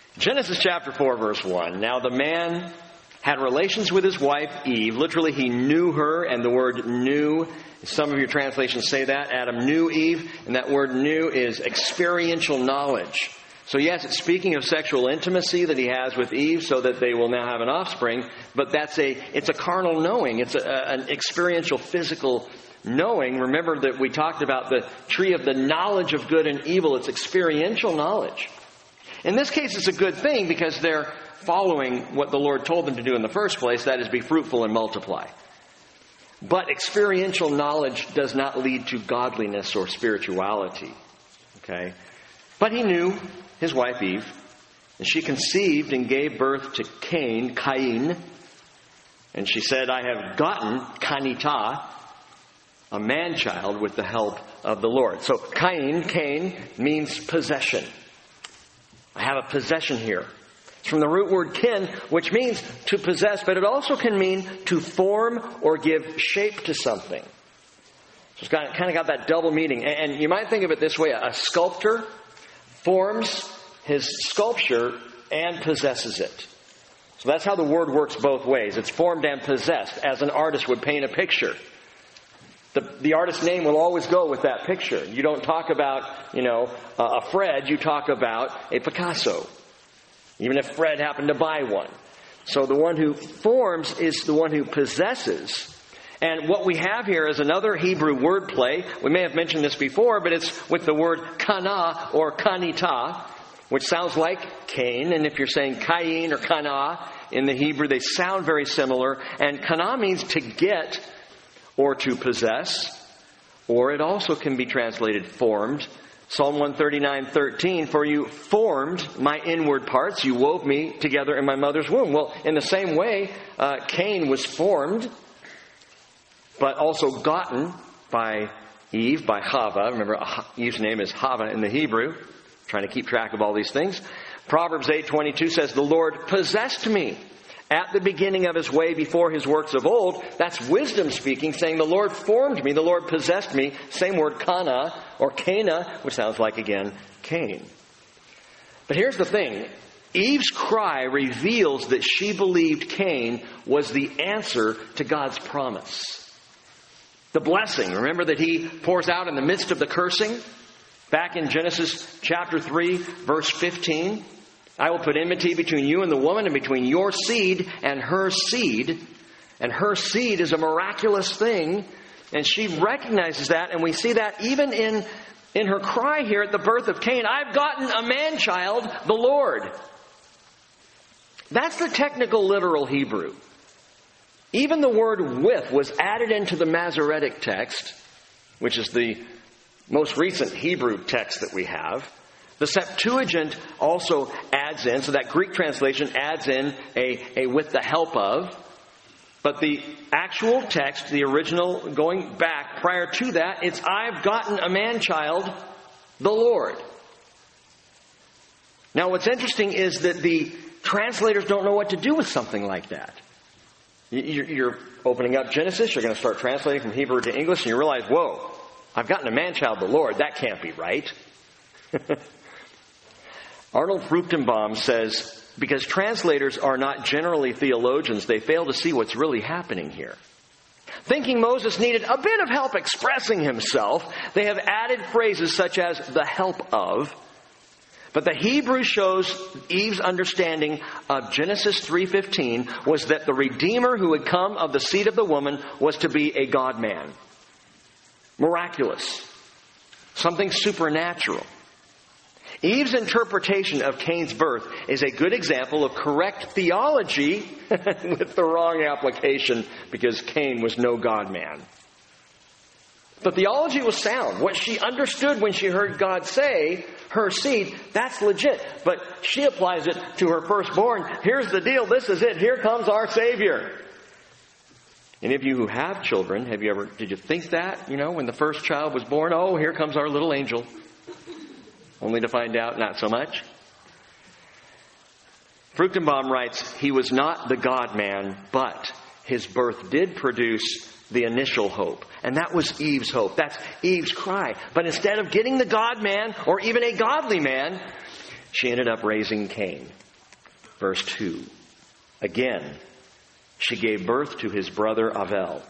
Genesis chapter 4, verse 1. Now the man had relations with his wife Eve. Literally, he knew her, and the word knew, some of your translations say that. Adam knew Eve, and that word knew is experiential knowledge. So yes, it's speaking of sexual intimacy that he has with Eve so that they will now have an offspring, but it's a carnal knowing. It's an experiential, physical knowing. Remember that we talked about the tree of the knowledge of good and evil. It's experiential knowledge. In this case, it's a good thing because they're following what the Lord told them to do in the first place, that is, be fruitful and multiply. But experiential knowledge does not lead to godliness or spirituality. Okay? But he knew his wife Eve, and she conceived and gave birth to Cain. And she said, I have gotten, Kanita, a man-child with the help of the Lord. So Cain means possession. I have a possession here. It's from the root word kin, which means to possess, but it also can mean to form or give shape to something. So it's kind of got that double meaning. And you might think of it this way. A sculptor forms his sculpture and possesses it. So that's how the word works both ways. It's formed and possessed, as an artist would paint a picture. The artist's name will always go with that picture. You don't talk about, a Fred, you talk about a Picasso. Even if Fred happened to buy one. So the one who forms is the one who possesses. And what we have here is another Hebrew wordplay. We may have mentioned this before, but it's with the word kana or kanita, which sounds like Cain. And if you're saying Cain or kana in the Hebrew, they sound very similar. And kana means to get or to possess, or it also can be translated formed. Psalm 139:13, for you formed my inward parts, you wove me together in my mother's womb. Well, in the same way, Cain was formed, but also gotten by Eve, by Chava. Remember, Eve's name is Chava in the Hebrew. Trying to keep track of all these things. Proverbs 8:22 says, the Lord possessed me at the beginning of his way before his works of old. That's wisdom speaking, saying the Lord formed me, the Lord possessed me. Same word, kana or Cana, which sounds like, again, Cain. But here's the thing. Eve's cry reveals that she believed Cain was the answer to God's promise. The blessing, remember that he pours out in the midst of the cursing? Back in Genesis chapter 3, verse 15. I will put enmity between you and the woman, and between your seed and her seed. And her seed is a miraculous thing. And she recognizes that, and we see that even in her cry here at the birth of Cain. I've gotten a man-child, the Lord. That's the technical, literal Hebrew. Even the word with was added into the Masoretic text, which is the most recent Hebrew text that we have. The Septuagint also adds in, so that Greek translation adds in a with the help of. But the actual text, the original going back prior to that, it's I've gotten a man-child, the Lord. Now what's interesting is that the translators don't know what to do with something like that. You're opening up Genesis, you're going to start translating from Hebrew to English, and you realize, whoa, I've gotten a man-child, the Lord. That can't be right. Arnold Fruchtenbaum says, because translators are not generally theologians, they fail to see what's really happening here. Thinking Moses needed a bit of help expressing himself, they have added phrases such as the help of. But the Hebrew shows Eve's understanding of Genesis 3:15 was that the Redeemer who would come of the seed of the woman was to be a God-man. Miraculous. Something supernatural. Eve's interpretation of Cain's birth is a good example of correct theology with the wrong application, because Cain was no God-man. The theology was sound. What she understood when she heard God say, her seed, that's legit. But she applies it to her firstborn. Here's the deal. This is it. Here comes our Savior. Any of you who have children, did you think that, when the first child was born? Oh, here comes our little angel. Only to find out, not so much. Fruchtenbaum writes, he was not the God-man, but his birth did produce the initial hope. And that was Eve's hope. That's Eve's cry. But instead of getting the God-man, or even a godly man, she ended up raising Cain. Verse 2. Again, she gave birth to his brother Avel.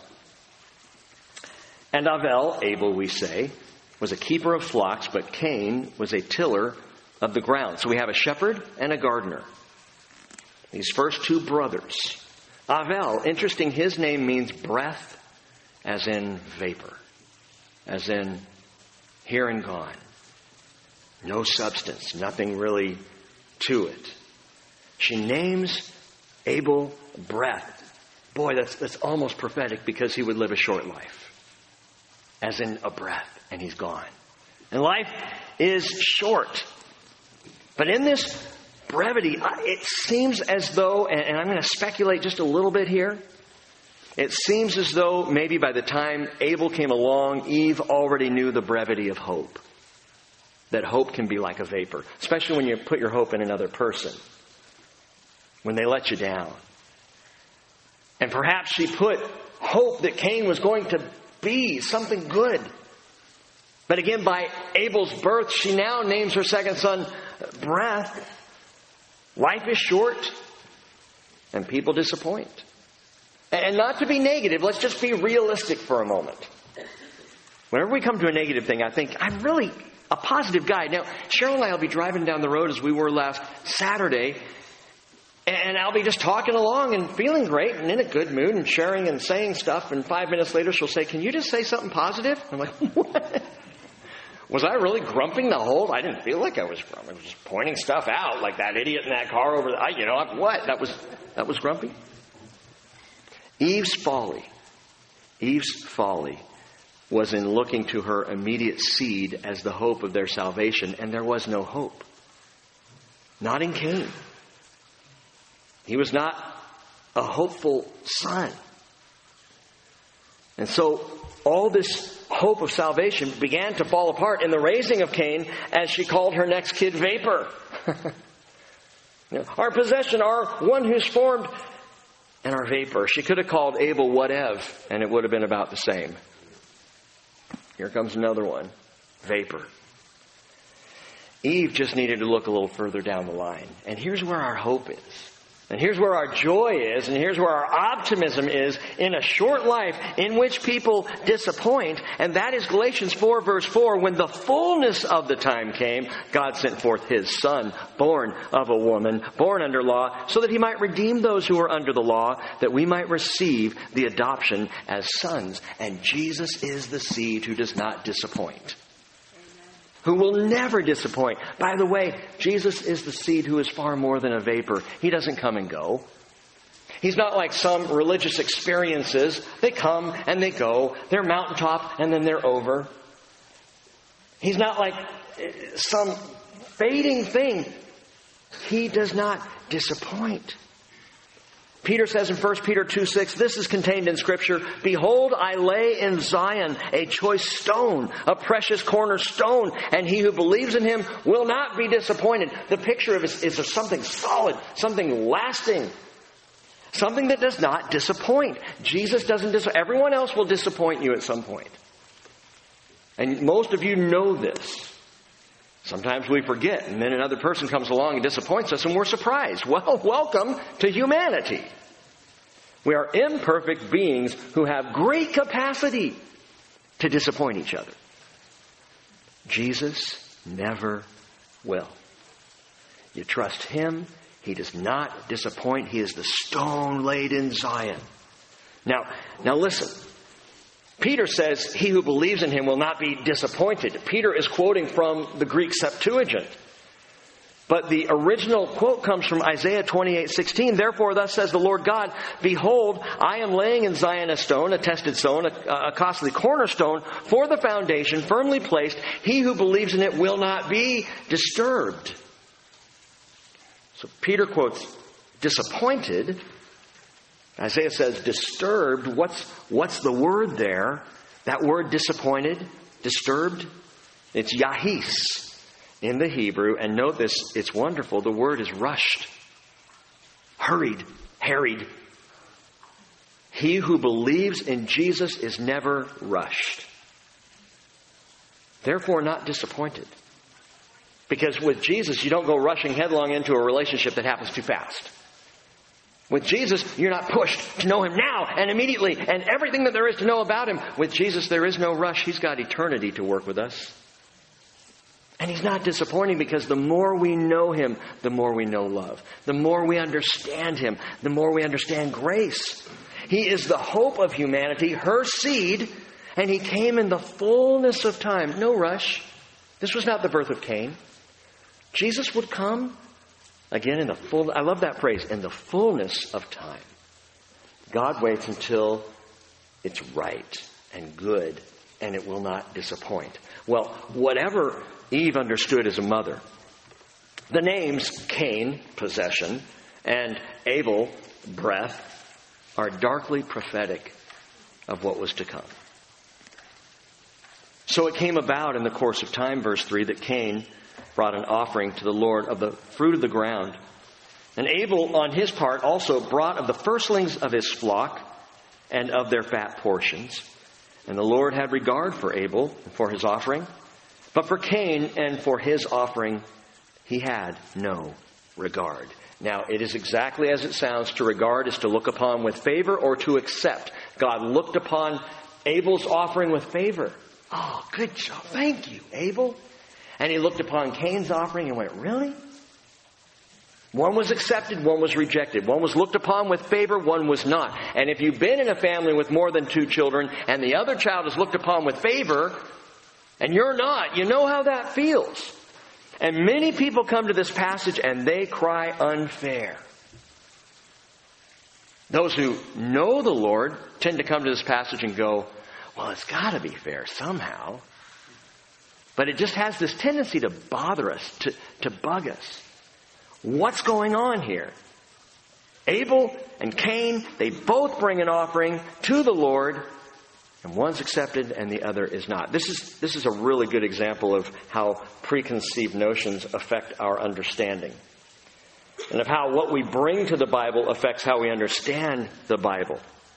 And Avel, Abel we say, was a keeper of flocks, but Cain was a tiller of the ground. So we have a shepherd and a gardener. These first two brothers. Avel, interesting, his name means breath, as in vapor, as in here and gone. No substance, nothing really to it. She names Abel breath. Boy, that's almost prophetic, because he would live a short life. As in a breath, and he's gone. And life is short. But in this brevity, it seems as though, and I'm going to speculate just a little bit here, it seems as though maybe by the time Abel came along, Eve already knew the brevity of hope. That hope can be like a vapor, especially when you put your hope in another person, when they let you down. And perhaps she put hope that Cain was going to be something good. But again, by Abel's birth, she now names her second son Breath. Life is short, and people disappoint. And not to be negative, let's just be realistic for a moment. Whenever we come to a negative thing, I think, I'm really a positive guy. Now, Cheryl and I will be driving down the road as we were last Saturday, and I'll be just talking along and feeling great and in a good mood and sharing and saying stuff, and 5 minutes later she'll say, "Can you just say something positive?" I'm like, "What? Was I really grumping the whole?" I didn't feel like I was grumping. I was just pointing stuff out like that idiot in that car over there. What? That was grumpy? Eve's folly was in looking to her immediate seed as the hope of their salvation, and there was no hope. Not in Cain. He was not a hopeful son. And so all this hope of salvation began to fall apart in the raising of Cain, as she called her next kid Vapor. Our possession, our one who's formed, and our vapor. She could have called Abel whatever, and it would have been about the same. Here comes another one. Vapor. Eve just needed to look a little further down the line. And here's where our hope is. And here's where our joy is. And here's where our optimism is in a short life in which people disappoint. And that is Galatians 4 verse 4. When the fullness of the time came, God sent forth His Son, born of a woman, born under law, so that He might redeem those who are under the law, that we might receive the adoption as sons. And Jesus is the seed who does not disappoint. Who will never disappoint. By the way, Jesus is the seed who is far more than a vapor. He doesn't come and go. He's not like some religious experiences. They come and they go. They're mountaintop and then they're over. He's not like some fading thing. He does not disappoint. Peter says in 1 Peter 2:6, this is contained in Scripture, "Behold, I lay in Zion a choice stone, a precious cornerstone, and he who believes in Him will not be disappointed." The picture of it is of something solid, something lasting, something that does not disappoint. Jesus doesn't disappoint. Everyone else will disappoint you at some point. And most of you know this. Sometimes we forget, and then another person comes along and disappoints us, and we're surprised. Well, welcome to humanity. We are imperfect beings who have great capacity to disappoint each other. Jesus never will. You trust Him. He does not disappoint. He is the stone laid in Zion. Now listen. Peter says, "He who believes in Him will not be disappointed." Peter is quoting from the Greek Septuagint. But the original quote comes from Isaiah 28:16. "Therefore, thus says the Lord God, Behold, I am laying in Zion a stone, a tested stone, a costly cornerstone, for the foundation, firmly placed. He who believes in it will not be disturbed." So Peter quotes disappointed. Isaiah says disturbed. What's the word there? That word disappointed, disturbed, it's yahis in the Hebrew. And note this, it's wonderful. The word is rushed, hurried, harried. He who believes in Jesus is never rushed. Therefore not disappointed. Because with Jesus, you don't go rushing headlong into a relationship that happens too fast. With Jesus, you're not pushed to know Him now and immediately and everything that there is to know about Him. With Jesus, there is no rush. He's got eternity to work with us. And He's not disappointing because the more we know Him, the more we know love. The more we understand Him, the more we understand grace. He is the hope of humanity, her seed, and He came in the fullness of time. No rush. This was not the birth of Cain. Jesus would come again in the full, I love that phrase, in the fullness of time. God waits until it's right and good and it will not disappoint. Well, whatever Eve understood as a mother, the names Cain, possession, and Abel, breath, are darkly prophetic of what was to come. So it came about in the course of time, verse 3, that Cain brought an offering to the Lord of the fruit of the ground. And Abel, on his part, also brought of the firstlings of his flock and of their fat portions. And the Lord had regard for Abel and for his offering. But for Cain and for his offering, He had no regard. Now, it is exactly as it sounds. To regard is to look upon with favor or to accept. God looked upon Abel's offering with favor. Oh, good job. Thank you, Abel. And He looked upon Cain's offering and went, really? One was accepted, one was rejected. One was looked upon with favor, one was not. And if you've been in a family with more than 2 children and the other child is looked upon with favor and you're not, you know how that feels. And many people come to this passage and they cry unfair. Those who know the Lord tend to come to this passage and go, well, it's got to be fair somehow. But it just has this tendency to bother us, to bug us. What's going on here? Abel and Cain, they both bring an offering to the Lord, and one's accepted and the other is not. This is a really good example of how preconceived notions affect our understanding. And of how what we bring to the Bible affects how we understand the Bible.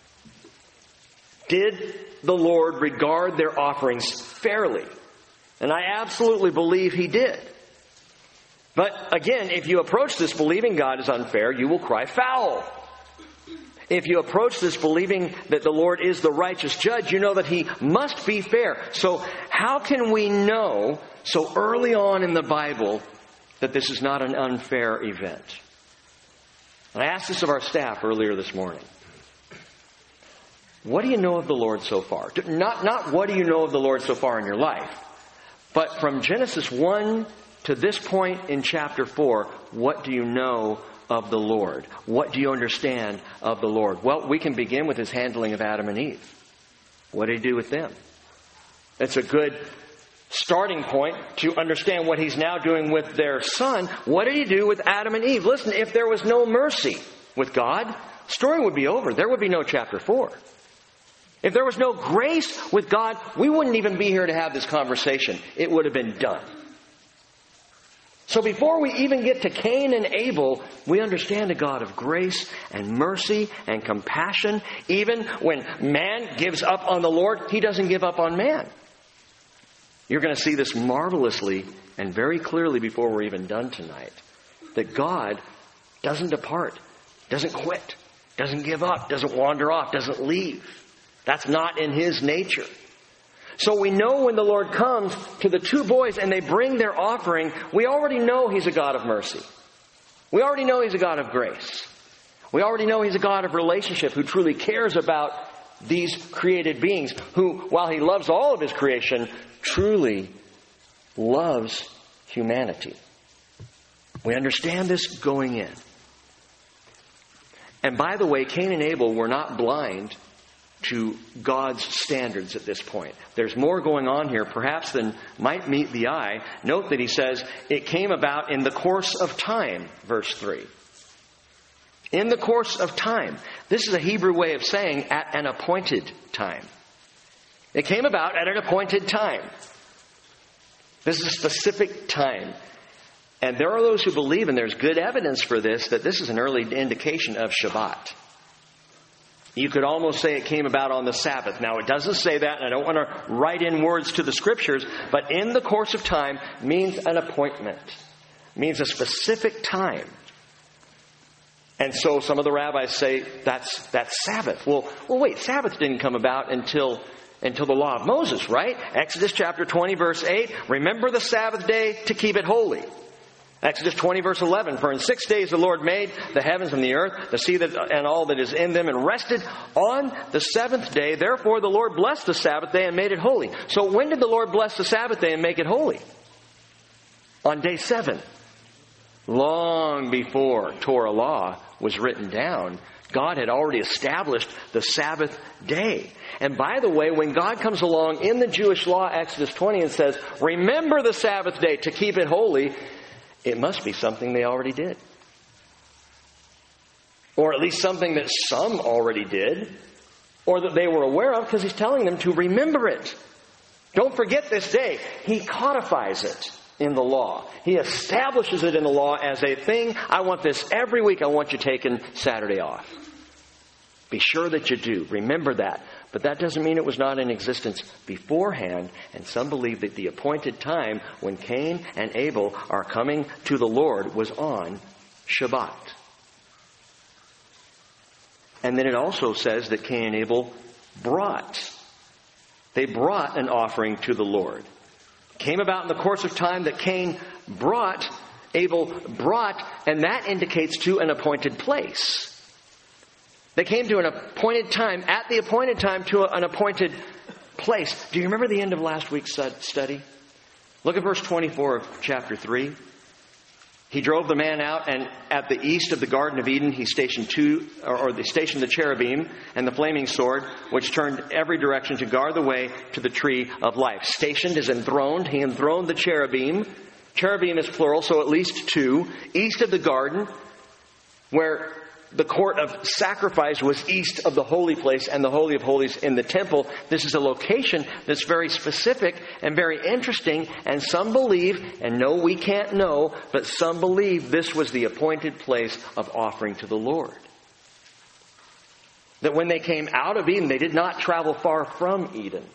Did the Lord regard their offerings fairly? And I absolutely believe He did. But again, if you approach this believing God is unfair, you will cry foul. If you approach this believing that the Lord is the righteous judge, you know that He must be fair. So how can we know so early on in the Bible that this is not an unfair event? And I asked this of our staff earlier this morning. What do you know of the Lord so far? Not what do you know of the Lord so far in your life, but from Genesis 1 to this point in chapter 4, what do you know of the Lord? What do you understand of the Lord? Well, we can begin with His handling of Adam and Eve. What did He do with them? It's a good starting point to understand what He's now doing with their son. What did He do with Adam and Eve? Listen, if there was no mercy with God, the story would be over. There would be no chapter 4. If there was no grace with God, we wouldn't even be here to have this conversation. It would have been done. So before we even get to Cain and Abel, we understand a God of grace and mercy and compassion. Even when man gives up on the Lord, He doesn't give up on man. You're going to see this marvelously and very clearly before we're even done tonight. That God doesn't depart, doesn't quit, doesn't give up, doesn't wander off, doesn't leave. That's not in His nature. So we know when the Lord comes to the 2 boys and they bring their offering, we already know He's a God of mercy. We already know He's a God of grace. We already know He's a God of relationship who truly cares about these created beings, who, while He loves all of His creation, truly loves humanity. We understand this going in. And by the way, Cain and Abel were not blind to God's standards at this point. There's more going on here, perhaps, than might meet the eye. Note that He says, it came about in the course of time, verse 3. In the course of time. This is a Hebrew way of saying at an appointed time. It came about at an appointed time. This is a specific time. And there are those who believe, and there's good evidence for this, that this is an early indication of Shabbat. You could almost say it came about on the Sabbath. Now, it doesn't say that, and I don't want to write in words to the Scriptures, but in the course of time means an appointment, means a specific time. And so some of the rabbis say that's Sabbath. Well, wait, Sabbath didn't come about until the law of Moses, right? Exodus chapter 20, verse 8, remember the Sabbath day to keep it holy. Exodus 20, verse 11, for in 6 days the Lord made the heavens and the earth, the sea and all that is in them, and rested on the seventh day. Therefore the Lord blessed the Sabbath day and made it holy. So when did the Lord bless the Sabbath day and make it holy? On day 7. Long before Torah law was written down, God had already established the Sabbath day. And by the way, when God comes along in the Jewish law, Exodus 20, and says, remember the Sabbath day to keep it holy, it must be something they already did. Or at least something that some already did, or that they were aware of, because he's telling them to remember it. Don't forget this day. He codifies it in the law. He establishes it in the law as a thing. I want this every week. I want you taking Saturday off. Be sure that you do. Remember that. But that doesn't mean it was not in existence beforehand. And some believe that the appointed time when Cain and Abel are coming to the Lord was on Shabbat. And then it also says that Cain and Abel They brought an offering to the Lord. It came about in the course of time that Cain brought, Abel brought, and that indicates to an appointed place. They came to an appointed time, at the appointed time, to an appointed place. Do you remember the end of last week's study? Look at verse 24 of chapter 3. He drove the man out, and at the east of the Garden of Eden, he stationed the cherubim and the flaming sword, which turned every direction to guard the way to the tree of life. Stationed is enthroned. He enthroned the cherubim. Cherubim is plural, so at least 2. East of the garden, where the court of sacrifice was east of the holy place and the Holy of Holies in the temple. This is a location that's very specific and very interesting. And some believe, and no, we can't know, but some believe this was the appointed place of offering to the Lord. That when they came out of Eden, they did not travel far from Eden.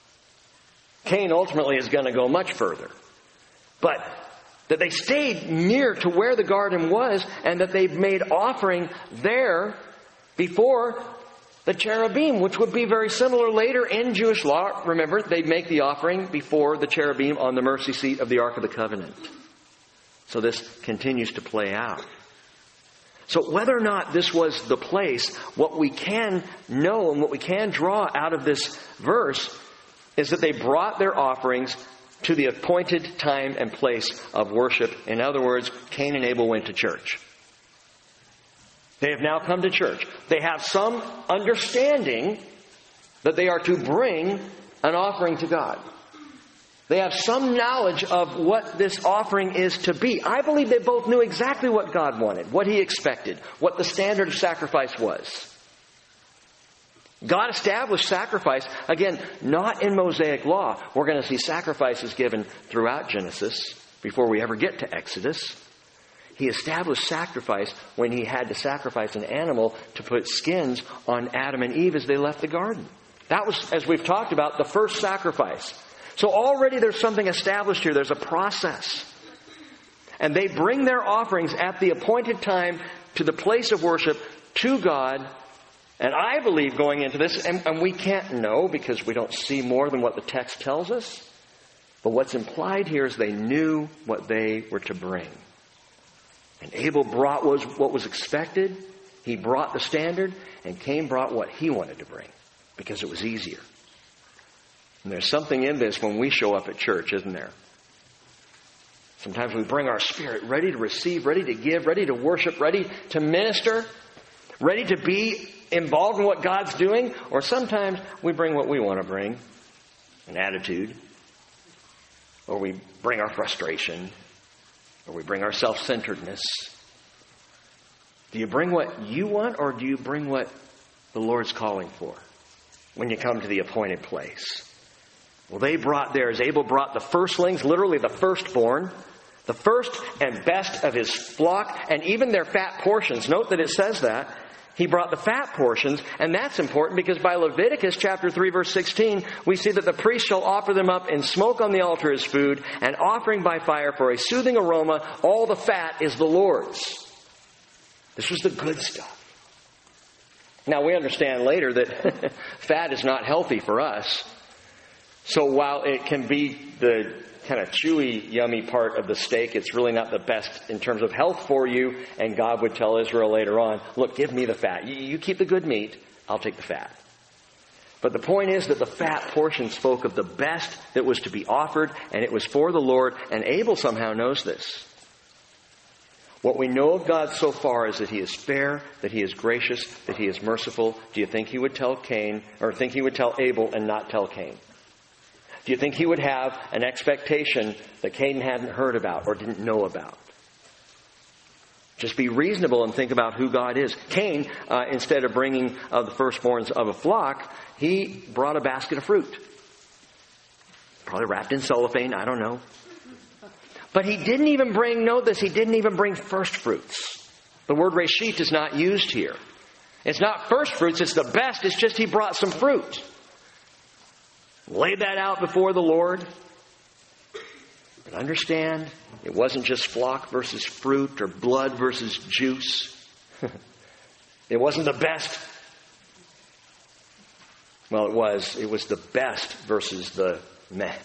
Cain ultimately is going to go much further. But that they stayed near to where the garden was, and that they made offering there before the cherubim, which would be very similar later in Jewish law. Remember, they'd make the offering before the cherubim on the mercy seat of the Ark of the Covenant. So this continues to play out. So whether or not this was the place, what we can know and what we can draw out of this verse is that they brought their offerings to the appointed time and place of worship. In other words, Cain and Abel went to church. They have now come to church. They have some understanding that they are to bring an offering to God. They have some knowledge of what this offering is to be. I believe they both knew exactly what God wanted, what He expected, what the standard of sacrifice was. God established sacrifice, again, not in Mosaic law. We're going to see sacrifices given throughout Genesis before we ever get to Exodus. He established sacrifice when He had to sacrifice an animal to put skins on Adam and Eve as they left the garden. That was, as we've talked about, the first sacrifice. So already there's something established here. There's a process. And they bring their offerings at the appointed time to the place of worship to God. And I believe going into this, and we can't know because we don't see more than what the text tells us, but what's implied here is they knew what they were to bring. And Abel brought what was expected. He brought the standard, and Cain brought what he wanted to bring because it was easier. And there's something in this when we show up at church, isn't there? Sometimes we bring our spirit ready to receive, ready to give, ready to worship, ready to minister, ready to be involved in what God's doing, or sometimes we bring what we want to bring, an attitude, or we bring our frustration, or we bring our self-centeredness. Do you bring what you want, or do you bring what the Lord's calling for when you come to the appointed place? Well, they brought theirs. Abel brought the firstlings, literally the firstborn, the first and best of his flock, and even their fat portions. Note that it says that. He brought the fat portions, and that's important because by Leviticus chapter 3 verse 16, we see that the priest shall offer them up in smoke on the altar as food, and offering by fire for a soothing aroma. All the fat is the Lord's. This was the good stuff. Now we understand later that fat is not healthy for us. So while it can be the kind of chewy, yummy part of the steak, it's really not the best in terms of health for you. And God would tell Israel later on, look, give me the fat. You keep the good meat, I'll take the fat. But the point is that the fat portion spoke of the best that was to be offered, and it was for the Lord, and Abel somehow knows this. What we know of God so far is that He is fair, that He is gracious, that He is merciful. Do you think He would tell Cain, or think He would tell Abel and not tell Cain? Do you think He would have an expectation that Cain hadn't heard about or didn't know about? Just be reasonable and think about who God is. Cain, instead of bringing the firstborns of a flock, he brought a basket of fruit. Probably wrapped in cellophane, I don't know. But he didn't even bring, note this, he didn't even bring first fruits. The word reshit is not used here. It's not first fruits, it's the best, it's just he brought some fruit. Laid that out before the Lord. But understand, it wasn't just flock versus fruit or blood versus juice. It wasn't the best. Well, it was. It was the best versus the meh.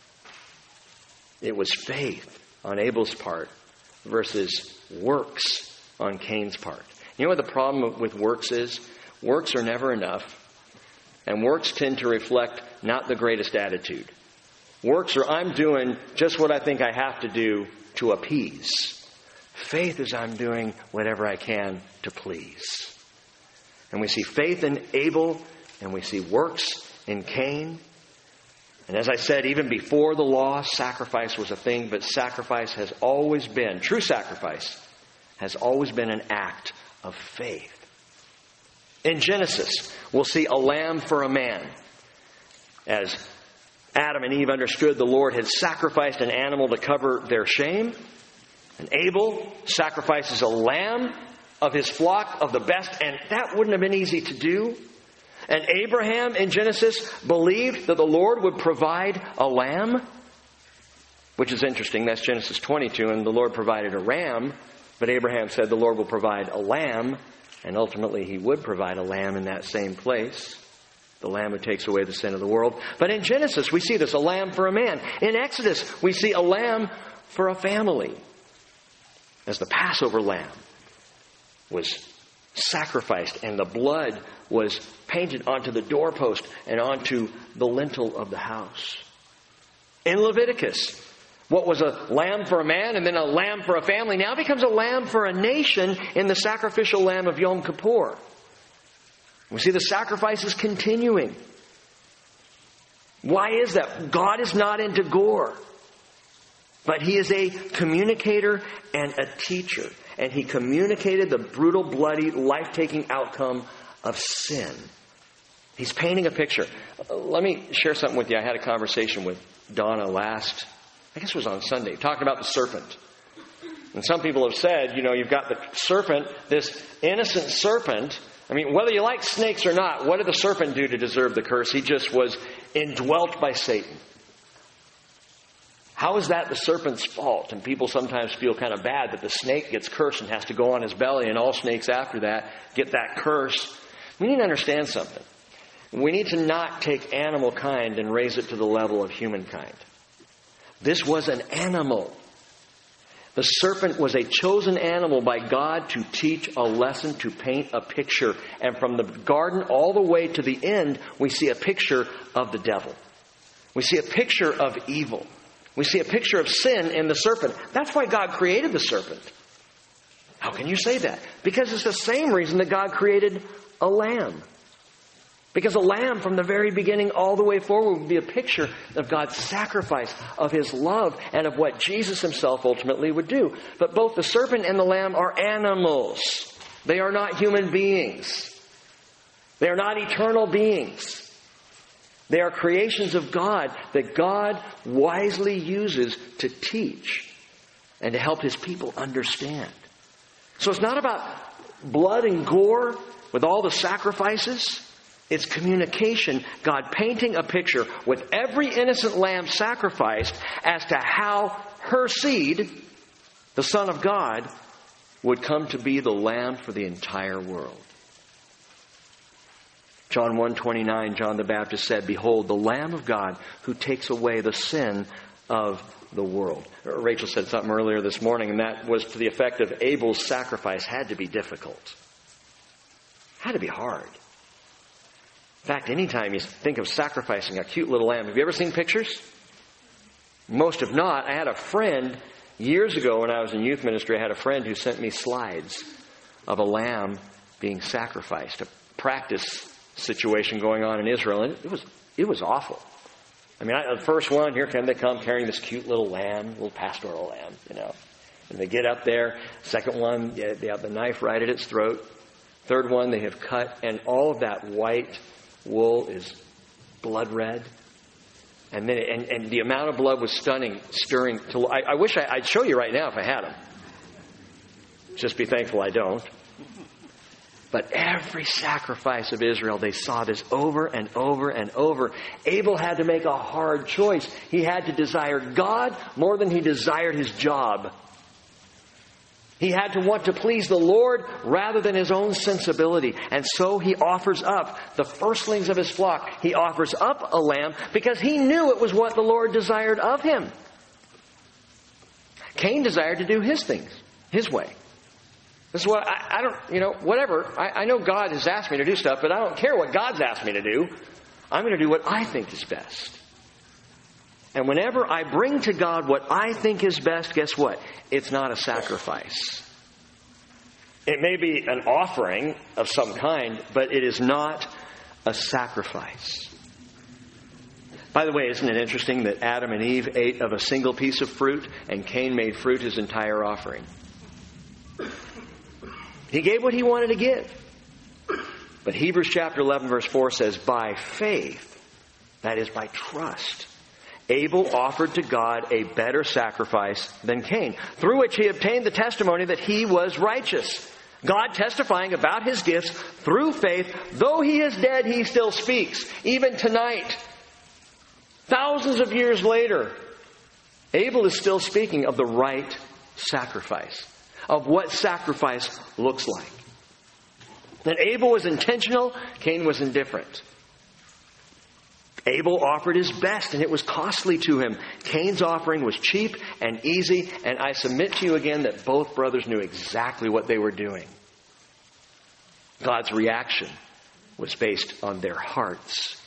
It was faith on Abel's part versus works on Cain's part. You know what the problem with works is? Works are never enough. And works tend to reflect not the greatest attitude. Works are, I'm doing just what I think I have to do to appease. Faith is, I'm doing whatever I can to please. And we see faith in Abel, and we see works in Cain. And as I said, even before the law, sacrifice was a thing, but sacrifice has always been, true sacrifice, has always been an act of faith. In Genesis, we'll see a lamb for a man. As Adam and Eve understood, the Lord had sacrificed an animal to cover their shame. And Abel sacrifices a lamb of his flock of the best, and that wouldn't have been easy to do. And Abraham in Genesis believed that the Lord would provide a lamb, which is interesting. That's Genesis 22, and the Lord provided a ram, but Abraham said the Lord will provide a lamb. And ultimately, He would provide a lamb in that same place. The lamb who takes away the sin of the world. But in Genesis, we see this, a lamb for a man. In Exodus, we see a lamb for a family. As the Passover lamb was sacrificed and the blood was painted onto the doorpost and onto the lintel of the house. In Leviticus, what was a lamb for a man and then a lamb for a family now becomes a lamb for a nation in the sacrificial lamb of Yom Kippur. We see the sacrifices continuing. Why is that? God is not into gore. But He is a communicator and a teacher. And He communicated the brutal, bloody, life-taking outcome of sin. He's painting a picture. Let me share something with you. I had a conversation with Donna I guess it was on Sunday, talking about the serpent. And some people have said, you've got the serpent, this innocent serpent. I mean, whether you like snakes or not, what did the serpent do to deserve the curse? He just was indwelt by Satan. How is that the serpent's fault? And people sometimes feel kind of bad that the snake gets cursed and has to go on his belly, and all snakes after that get that curse. We need to understand something. We need to not take animal kind and raise it to the level of humankind. This was an animal. The serpent was a chosen animal by God to teach a lesson, to paint a picture. And from the garden all the way to the end, we see a picture of the devil. We see a picture of evil. We see a picture of sin in the serpent. That's why God created the serpent. How can you say that? Because it's the same reason that God created a lamb. Because a lamb from the very beginning all the way forward would be a picture of God's sacrifice, of His love, and of what Jesus Himself ultimately would do. But both the serpent and the lamb are animals. They are not human beings. They are not eternal beings. They are creations of God that God wisely uses to teach and to help His people understand. So it's not about blood and gore with all the sacrifices? It's communication. God painting a picture with every innocent lamb sacrificed as to how her seed, the Son of God, would come to be the lamb for the entire world. John 1:29, John the Baptist said, "Behold, the Lamb of God who takes away the sin of the world." Rachel said something earlier this morning, and that was to the effect of Abel's sacrifice had to be difficult. Had to be hard. In fact, anytime you think of sacrificing a cute little lamb, have you ever seen pictures? Most have not. I had a friend years ago when I was in youth ministry, I had a friend who sent me slides of a lamb being sacrificed, a practice situation going on in Israel, and it was awful. I mean, the first one, here they come carrying this cute little lamb, little pastoral lamb, And they get up there. Second one, they have the knife right at its throat. Third one, they have cut, and all of that white wool is blood red. And then, and the amount of blood was stirring. I wish I'd show you right now if I had them. Just be thankful I don't. But every sacrifice of Israel, they saw this over and over and over. Abel had to make a hard choice. He had to desire God more than he desired his job. He had to want to please the Lord rather than his own sensibility. And so he offers up the firstlings of his flock. He offers up a lamb because he knew it was what the Lord desired of him. Cain desired to do his things, his way. This is what I don't, whatever. I know God has asked me to do stuff, but I don't care what God's asked me to do. I'm going to do what I think is best. And whenever I bring to God what I think is best, guess what? It's not a sacrifice. It may be an offering of some kind, but it is not a sacrifice. By the way, isn't it interesting that Adam and Eve ate of a single piece of fruit and Cain made fruit his entire offering? He gave what he wanted to give. But Hebrews chapter 11 verse 4 says, by faith, that is by trust, Abel offered to God a better sacrifice than Cain, through which he obtained the testimony that he was righteous. God testifying about his gifts through faith, though he is dead, he still speaks. Even tonight, thousands of years later, Abel is still speaking of the right sacrifice, of what sacrifice looks like. And Abel was intentional, Cain was indifferent. Abel offered his best, and it was costly to him. Cain's offering was cheap and easy, and I submit to you again that both brothers knew exactly what they were doing. God's reaction was based on their hearts.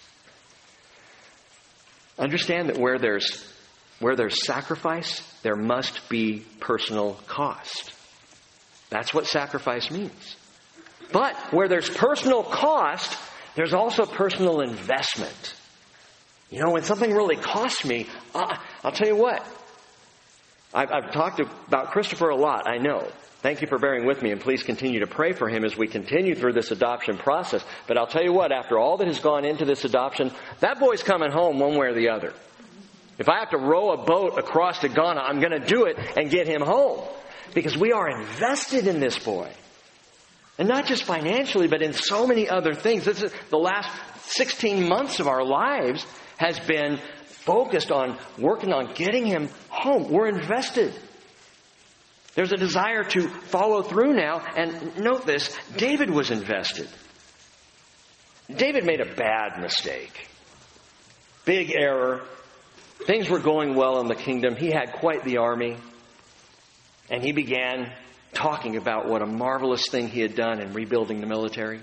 Understand that where there's sacrifice, there must be personal cost. That's what sacrifice means. But where there's personal cost, there's also personal investment. When something really costs me, I'll tell you what. I've talked about Christopher a lot, I know. Thank you for bearing with me, and please continue to pray for him as we continue through this adoption process. But I'll tell you what, after all that has gone into this adoption, that boy's coming home one way or the other. If I have to row a boat across to Ghana, I'm going to do it and get him home. Because we are invested in this boy. And not just financially, but in so many other things. This is the last 16 months of our lives has been focused on working on getting him home. We're invested. There's a desire to follow through now. And note this, David was invested. David made a bad mistake. Big error. Things were going well in the kingdom. He had quite the army. And he began talking about what a marvelous thing he had done in rebuilding the military.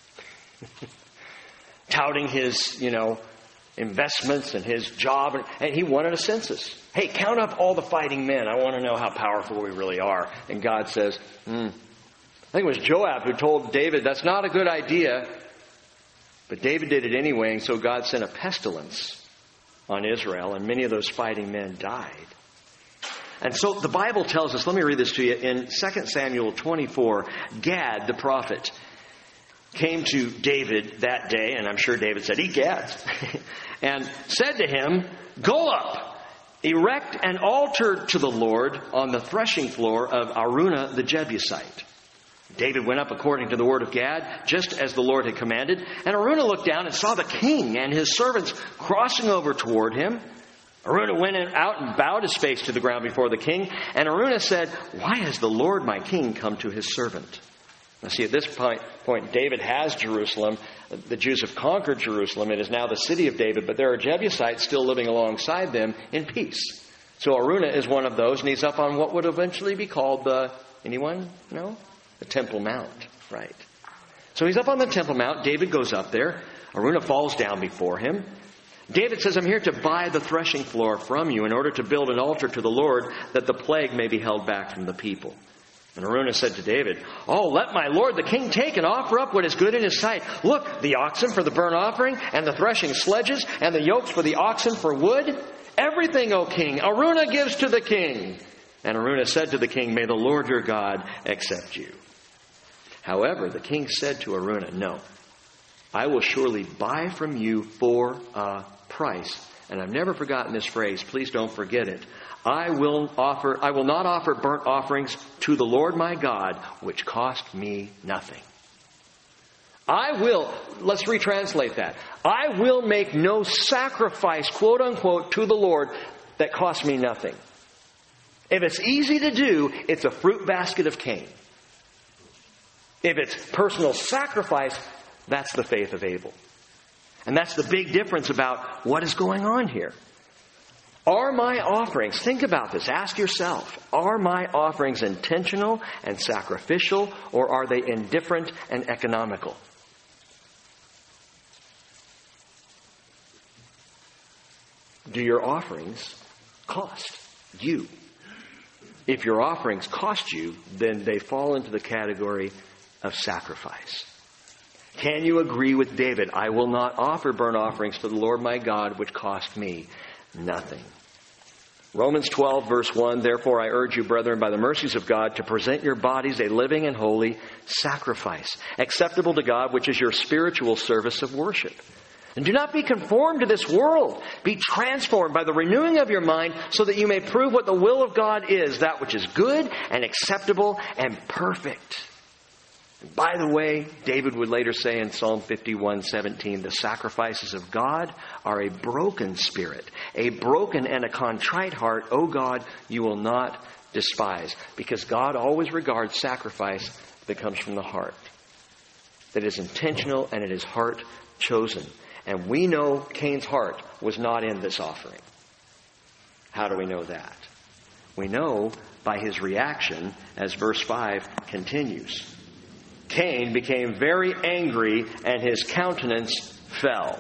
Touting his, investments and his job. And he wanted a census. Hey, count up all the fighting men. I want to know how powerful we really are. And God says, I think it was Joab who told David, that's not a good idea. But David did it anyway. And so God sent a pestilence on Israel. And many of those fighting men died. And so the Bible tells us, let me read this to you, in 2 Samuel 24, Gad, the prophet, came to David that day, and I'm sure David said, Egad, and said to him, go up, erect an altar to the Lord on the threshing floor of Araunah the Jebusite. David went up according to the word of Gad, just as the Lord had commanded. And Araunah looked down and saw the king and his servants crossing over toward him. Araunah went out and bowed his face to the ground before the king. And Araunah said, "Why has the Lord my king come to his servant?" Now see, at this point, David has Jerusalem. The Jews have conquered Jerusalem. It is now the city of David, but there are Jebusites still living alongside them in peace. So Araunah is one of those, and he's up on what would eventually be called anyone? No? The Temple Mount, right. So he's up on the Temple Mount. David goes up there. Araunah falls down before him. David says, "I'm here to buy the threshing floor from you in order to build an altar to the Lord, that the plague may be held back from the people." And Araunah said to David, "Oh, let my lord the king take and offer up what is good in his sight. Look, the oxen for the burnt offering, and the threshing sledges, and the yokes for the oxen for wood. Everything, O king, Araunah gives to the king." And Araunah said to the king, "May the Lord your God accept you." However, the king said to Araunah, "No, I will surely buy from you for a price." And I've never forgotten this phrase. Please don't forget it. I will not offer burnt offerings to the Lord my God, which cost me nothing. Let's retranslate that. I will make no sacrifice, quote unquote, to the Lord that costs me nothing. If it's easy to do, it's a fruit basket of Cain. If it's personal sacrifice, that's the faith of Abel. And that's the big difference about what is going on here. Are my offerings, think about this, ask yourself, are my offerings intentional and sacrificial, or are they indifferent and economical? Do your offerings cost you? If your offerings cost you, then they fall into the category of sacrifice. Can you agree with David? I will not offer burnt offerings to the Lord my God, which cost me nothing. Romans 12, verse 1, "Therefore I urge you, brethren, by the mercies of God, to present your bodies a living and holy sacrifice, acceptable to God, which is your spiritual service of worship. And do not be conformed to this world. Be transformed by the renewing of your mind, so that you may prove what the will of God is, that which is good and acceptable and perfect." By the way, David would later say in Psalm 51:17, "The sacrifices of God are a broken spirit, a broken and a contrite heart, O God, you will not despise." Because God always regards sacrifice that comes from the heart, that is intentional and it is heart chosen. And we know Cain's heart was not in this offering. How do we know that? We know by his reaction as verse 5 continues. Cain became very angry and his countenance fell.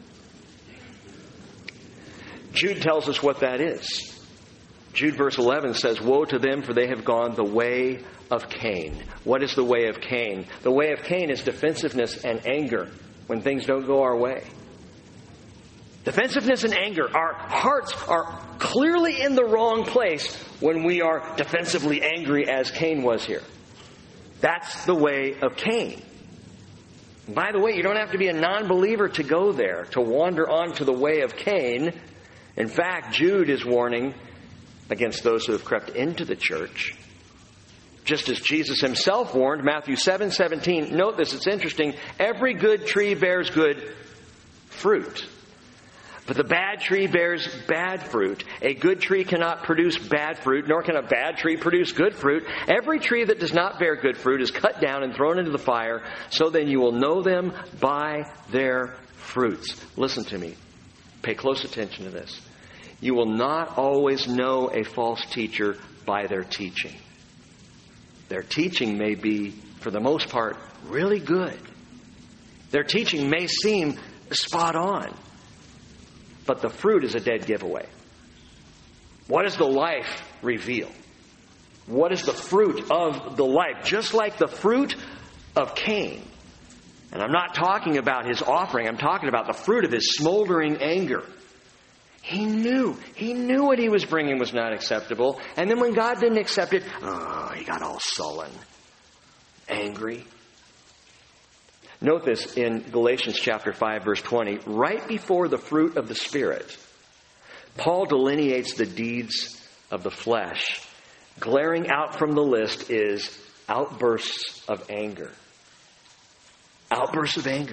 Jude tells us what that is. Jude verse 11 says, "Woe to them, for they have gone the way of Cain." What is the way of Cain? The way of Cain is defensiveness and anger when things don't go our way. Defensiveness and anger. Our hearts are clearly in the wrong place when we are defensively angry as Cain was here. That's the way of Cain. By the way, you don't have to be a non-believer to go there, to wander onto the way of Cain. In fact, Jude is warning against those who have crept into the church. Just as Jesus himself warned, Matthew 7:17. Note this, it's interesting. Every good tree bears good fruit, but the bad tree bears bad fruit. A good tree cannot produce bad fruit, nor can a bad tree produce good fruit. Every tree that does not bear good fruit is cut down and thrown into the fire. So then you will know them by their fruits. Listen to me. Pay close attention to this. You will not always know a false teacher by their teaching. Their teaching may be, for the most part, really good. Their teaching may seem spot on. But the fruit is a dead giveaway. What does the life reveal? What is the fruit of the life? Just like the fruit of Cain. And I'm not talking about his offering. I'm talking about the fruit of his smoldering anger. He knew what he was bringing was not acceptable. And then when God didn't accept it, he got all sullen, angry. Note this in Galatians chapter 5, verse 20. Right before the fruit of the Spirit, Paul delineates the deeds of the flesh. Glaring out from the list is outbursts of anger. Outbursts of anger.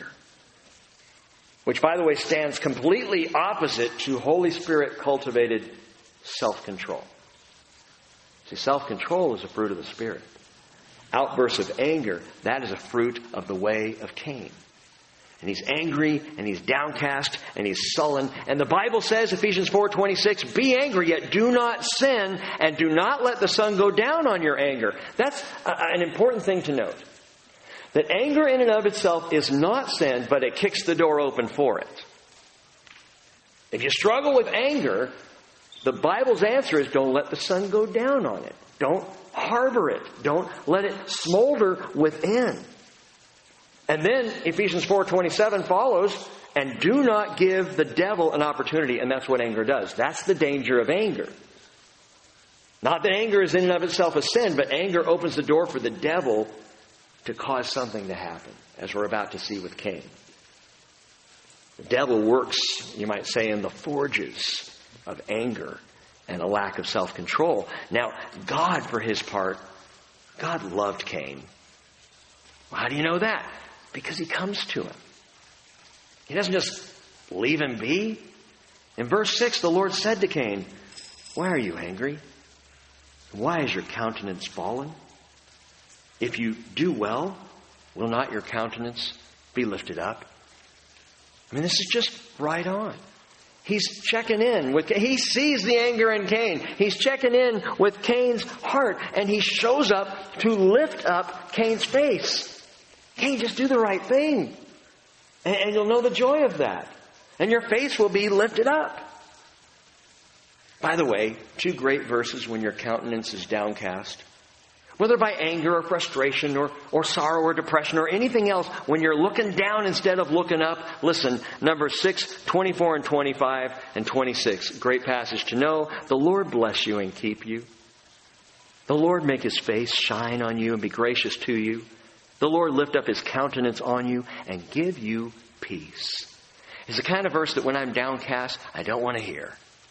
Which, by the way, stands completely opposite to Holy Spirit cultivated self-control. See, self-control is a fruit of the Spirit. Outbursts of anger, that is a fruit of the way of Cain. And he's angry, and he's downcast, and he's sullen. And the Bible says, Ephesians 4:26, be angry, yet do not sin, and do not let the sun go down on your anger. That's an important thing to note. That anger in and of itself is not sin, but it kicks the door open for it. If you struggle with anger, the Bible's answer is don't let the sun go down on it. Don't harbor it. Don't let it smolder within. And then Ephesians 4:27 follows, and do not give the devil an opportunity. And that's what anger does. That's the danger of anger. Not that anger is in and of itself a sin, but anger opens the door for the devil to cause something to happen, as we're about to see with Cain. The devil works, you might say, in the forges of anger and a lack of self-control. Now, God, for his part, God loved Cain. Well, how do you know that? Because he comes to him. He doesn't just leave him be. In verse 6, the Lord said to Cain, why are you angry? Why is your countenance fallen? If you do well, will not your countenance be lifted up? I mean, this is just right on. He's checking in with, he sees the anger in Cain. He's checking in with Cain's heart, and he shows up to lift up Cain's face. Cain, just do the right thing. And you'll know the joy of that. And your face will be lifted up. By the way, two great verses when your countenance is downcast. Whether by anger or frustration or sorrow or depression or anything else, when you're looking down instead of looking up, listen, Numbers 6, 24 and 25 and 26. Great passage to know. The Lord bless you and keep you. The Lord make his face shine on you and be gracious to you. The Lord lift up his countenance on you and give you peace. It's the kind of verse that when I'm downcast, I don't want to hear.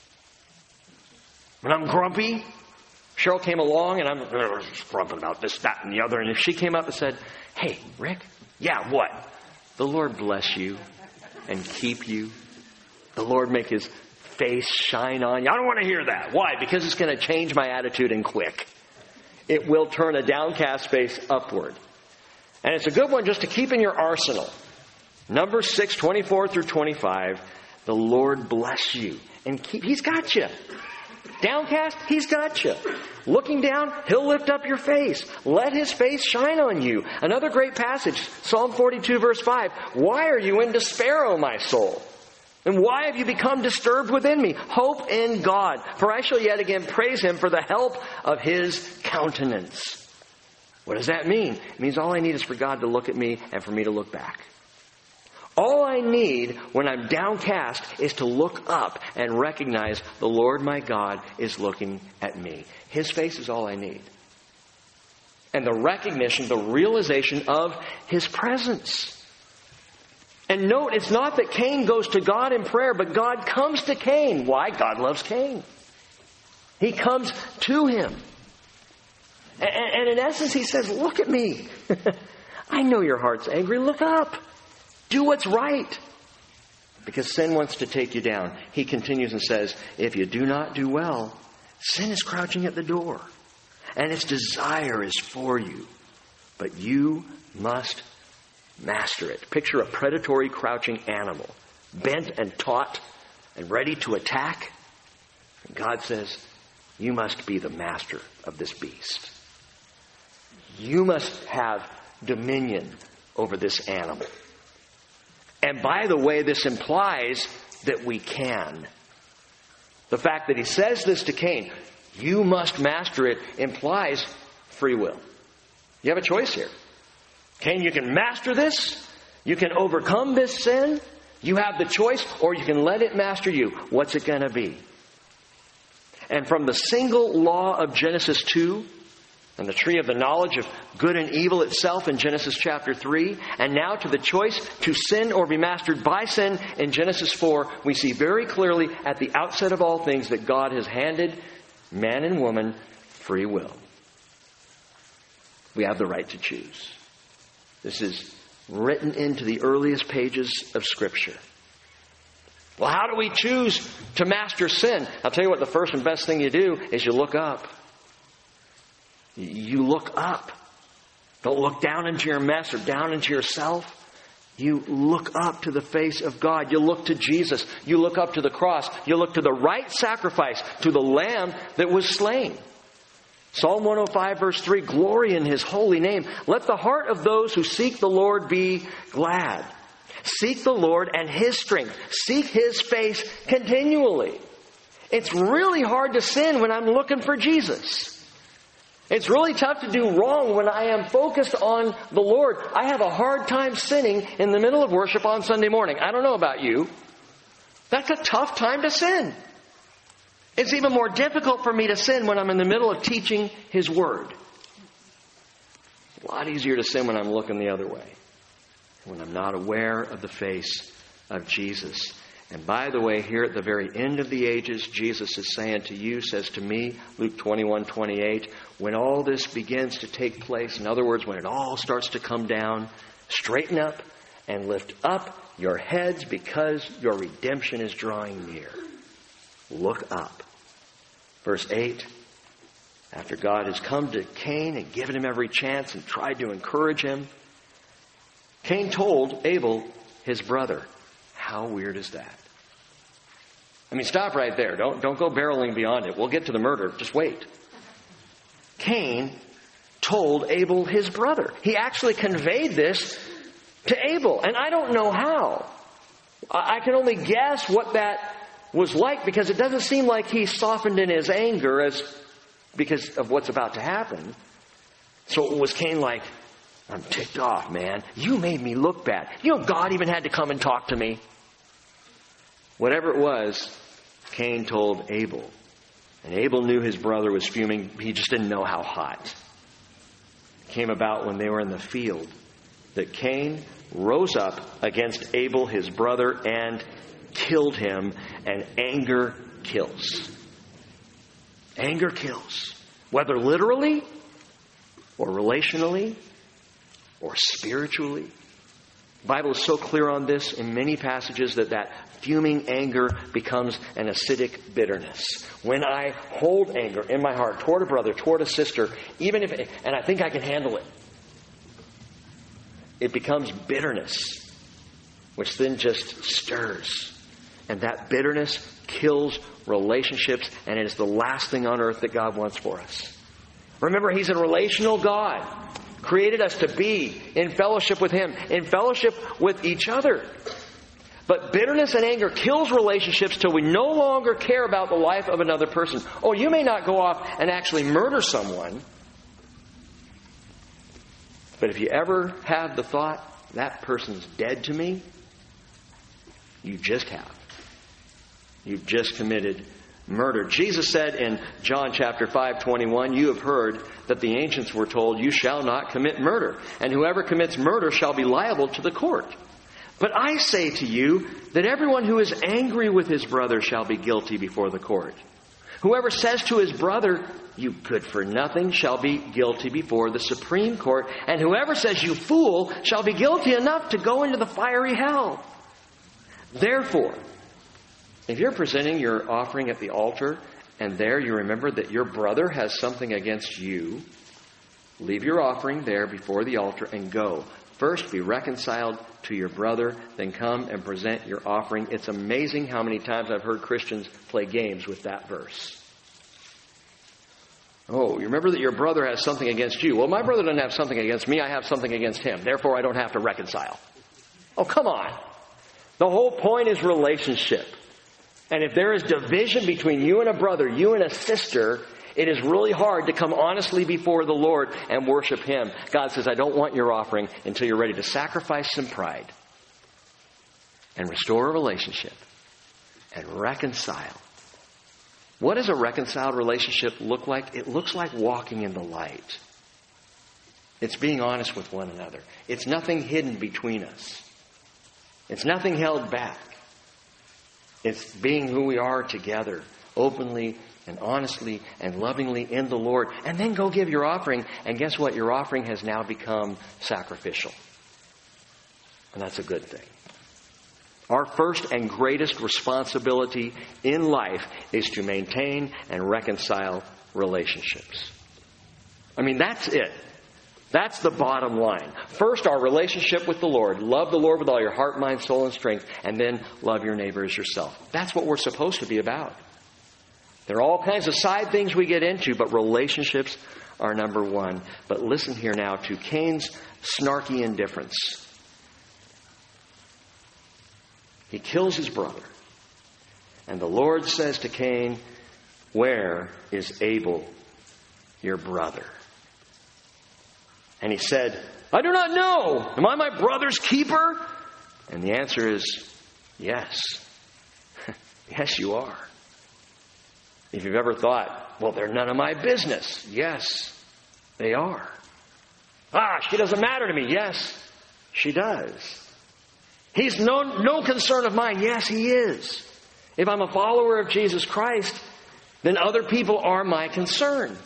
When I'm grumpy, Cheryl came along and I'm grumping about this, that, and the other. And if she came up and said, hey, Rick, yeah, what? The Lord bless you and keep you. The Lord make his face shine on you. I don't want to hear that. Why? Because it's going to change my attitude and quick. It will turn a downcast face upward. And it's a good one just to keep in your arsenal. Numbers 6, 24 through 25. The Lord bless you and keep. He's got you. Downcast, he's got you. Looking down, he'll lift up your face. Let his face shine on you. Another great passage, Psalm 42, verse 5. Why are you in despair, O my soul? And why have you become disturbed within me? Hope in God, for I shall yet again praise him for the help of his countenance. What does that mean? It means all I need is for God to look at me and for me to look back. All I need when I'm downcast is to look up and recognize the Lord my God is looking at me. His face is all I need. And the recognition, the realization of his presence. And note, it's not that Cain goes to God in prayer, but God comes to Cain. Why? God loves Cain. He comes to him. And in essence, he says, look at me. I know your heart's angry. Look up. Do what's right. Because sin wants to take you down. He continues and says, if you do not do well, sin is crouching at the door. And its desire is for you. But you must master it. Picture a predatory crouching animal, bent and taut and ready to attack. And God says, you must be the master of this beast. You must have dominion over this animal. And by the way, this implies that we can. The fact that he says this to Cain, you must master it, implies free will. You have a choice here. Cain, you can master this. You can overcome this sin. You have the choice, or you can let it master you. What's it going to be? And from the single law of Genesis 2, and the tree of the knowledge of good and evil itself in Genesis chapter 3, and now to the choice to sin or be mastered by sin in Genesis 4, we see very clearly at the outset of all things that God has handed man and woman free will. We have the right to choose. This is written into the earliest pages of Scripture. Well, how do we choose to master sin? I'll tell you what, the first and best thing you do is you look up. You look up. Don't look down into your mess or down into yourself. You look up to the face of God. You look to Jesus. You look up to the cross. You look to the right sacrifice, to the Lamb that was slain. Psalm 105 verse 3, glory in His holy name. Let the heart of those who seek the Lord be glad. Seek the Lord and His strength. Seek His face continually. It's really hard to sin when I'm looking for Jesus. It's really tough to do wrong when I am focused on the Lord. I have a hard time sinning in the middle of worship on Sunday morning. I don't know about you. That's a tough time to sin. It's even more difficult for me to sin when I'm in the middle of teaching His Word. It's a lot easier to sin when I'm looking the other way, when I'm not aware of the face of Jesus. And by the way, here at the very end of the ages, Jesus is saying to you, says to me, Luke 21:28, when all this begins to take place, in other words, when it all starts to come down, straighten up and lift up your heads because your redemption is drawing near. Look up. Verse 8, after God has come to Cain and given him every chance and tried to encourage him, Cain told Abel, his brother. How weird is that? I mean, stop right there. Don't go barreling beyond it. We'll get to the murder. Just wait. Cain told Abel, his brother. He actually conveyed this to Abel. And I don't know how. I can only guess what that was like, because it doesn't seem like he softened in his anger because of what's about to happen. So was Cain like, I'm ticked off, man. You made me look bad. You know, God even had to come and talk to me. Whatever it was, Cain told Abel. And Abel knew his brother was fuming. He just didn't know how hot. It came about when they were in the field that Cain rose up against Abel, his brother, and killed him. And anger kills. Anger kills. Whether literally or relationally or spiritually. The Bible is so clear on this in many passages that fuming anger becomes an acidic bitterness. When I hold anger in my heart toward a brother, toward a sister, and I think I can handle it, it becomes bitterness, which then just stirs. And that bitterness kills relationships, and it is the last thing on earth that God wants for us. Remember, He's a relational God. Created us to be in fellowship with Him, in fellowship with each other. But bitterness and anger kills relationships till we no longer care about the life of another person. Oh, you may not go off and actually murder someone. But if you ever have the thought, that person's dead to me, you just have. You've just committed murder. Jesus said in John chapter 5:21, you have heard that the ancients were told, you shall not commit murder, and whoever commits murder shall be liable to the court. But I say to you that everyone who is angry with his brother shall be guilty before the court. Whoever says to his brother, you good for nothing, shall be guilty before the Supreme Court. And whoever says, you fool, shall be guilty enough to go into the fiery hell. Therefore, if you're presenting your offering at the altar, and there you remember that your brother has something against you, leave your offering there before the altar and go. First be reconciled to your brother, then come and present your offering. It's amazing how many times I've heard Christians play games with that verse. Oh, you remember that your brother has something against you. Well, my brother doesn't have something against me. I have something against him. Therefore, I don't have to reconcile. Oh, come on. The whole point is relationship. And if there is division between you and a brother, you and a sister, it is really hard to come honestly before the Lord and worship Him. God says, I don't want your offering until you're ready to sacrifice some pride and restore a relationship and reconcile. What does a reconciled relationship look like? It looks like walking in the light. It's being honest with one another. It's nothing hidden between us. It's nothing held back. It's being who we are together, openly and honestly and lovingly in the Lord, and then go give your offering. And guess what? Your offering has now become sacrificial. And that's a good thing. Our first and greatest responsibility in life is to maintain and reconcile relationships. I mean, that's it. That's the bottom line. First, our relationship with the Lord. Love the Lord with all your heart, mind, soul, and strength. And then love your neighbor as yourself. That's what we're supposed to be about. There are all kinds of side things we get into, but relationships are number one. But listen here now to Cain's snarky indifference. He kills his brother. And the Lord says to Cain, "Where is Abel, your brother?" And he said, "I do not know. Am I my brother's keeper?" And the answer is, yes. Yes, you are. If you've ever thought, well, they're none of my business. Yes, they are. She doesn't matter to me. Yes, she does. He's no concern of mine. Yes, he is. If I'm a follower of Jesus Christ, then other people are my concern.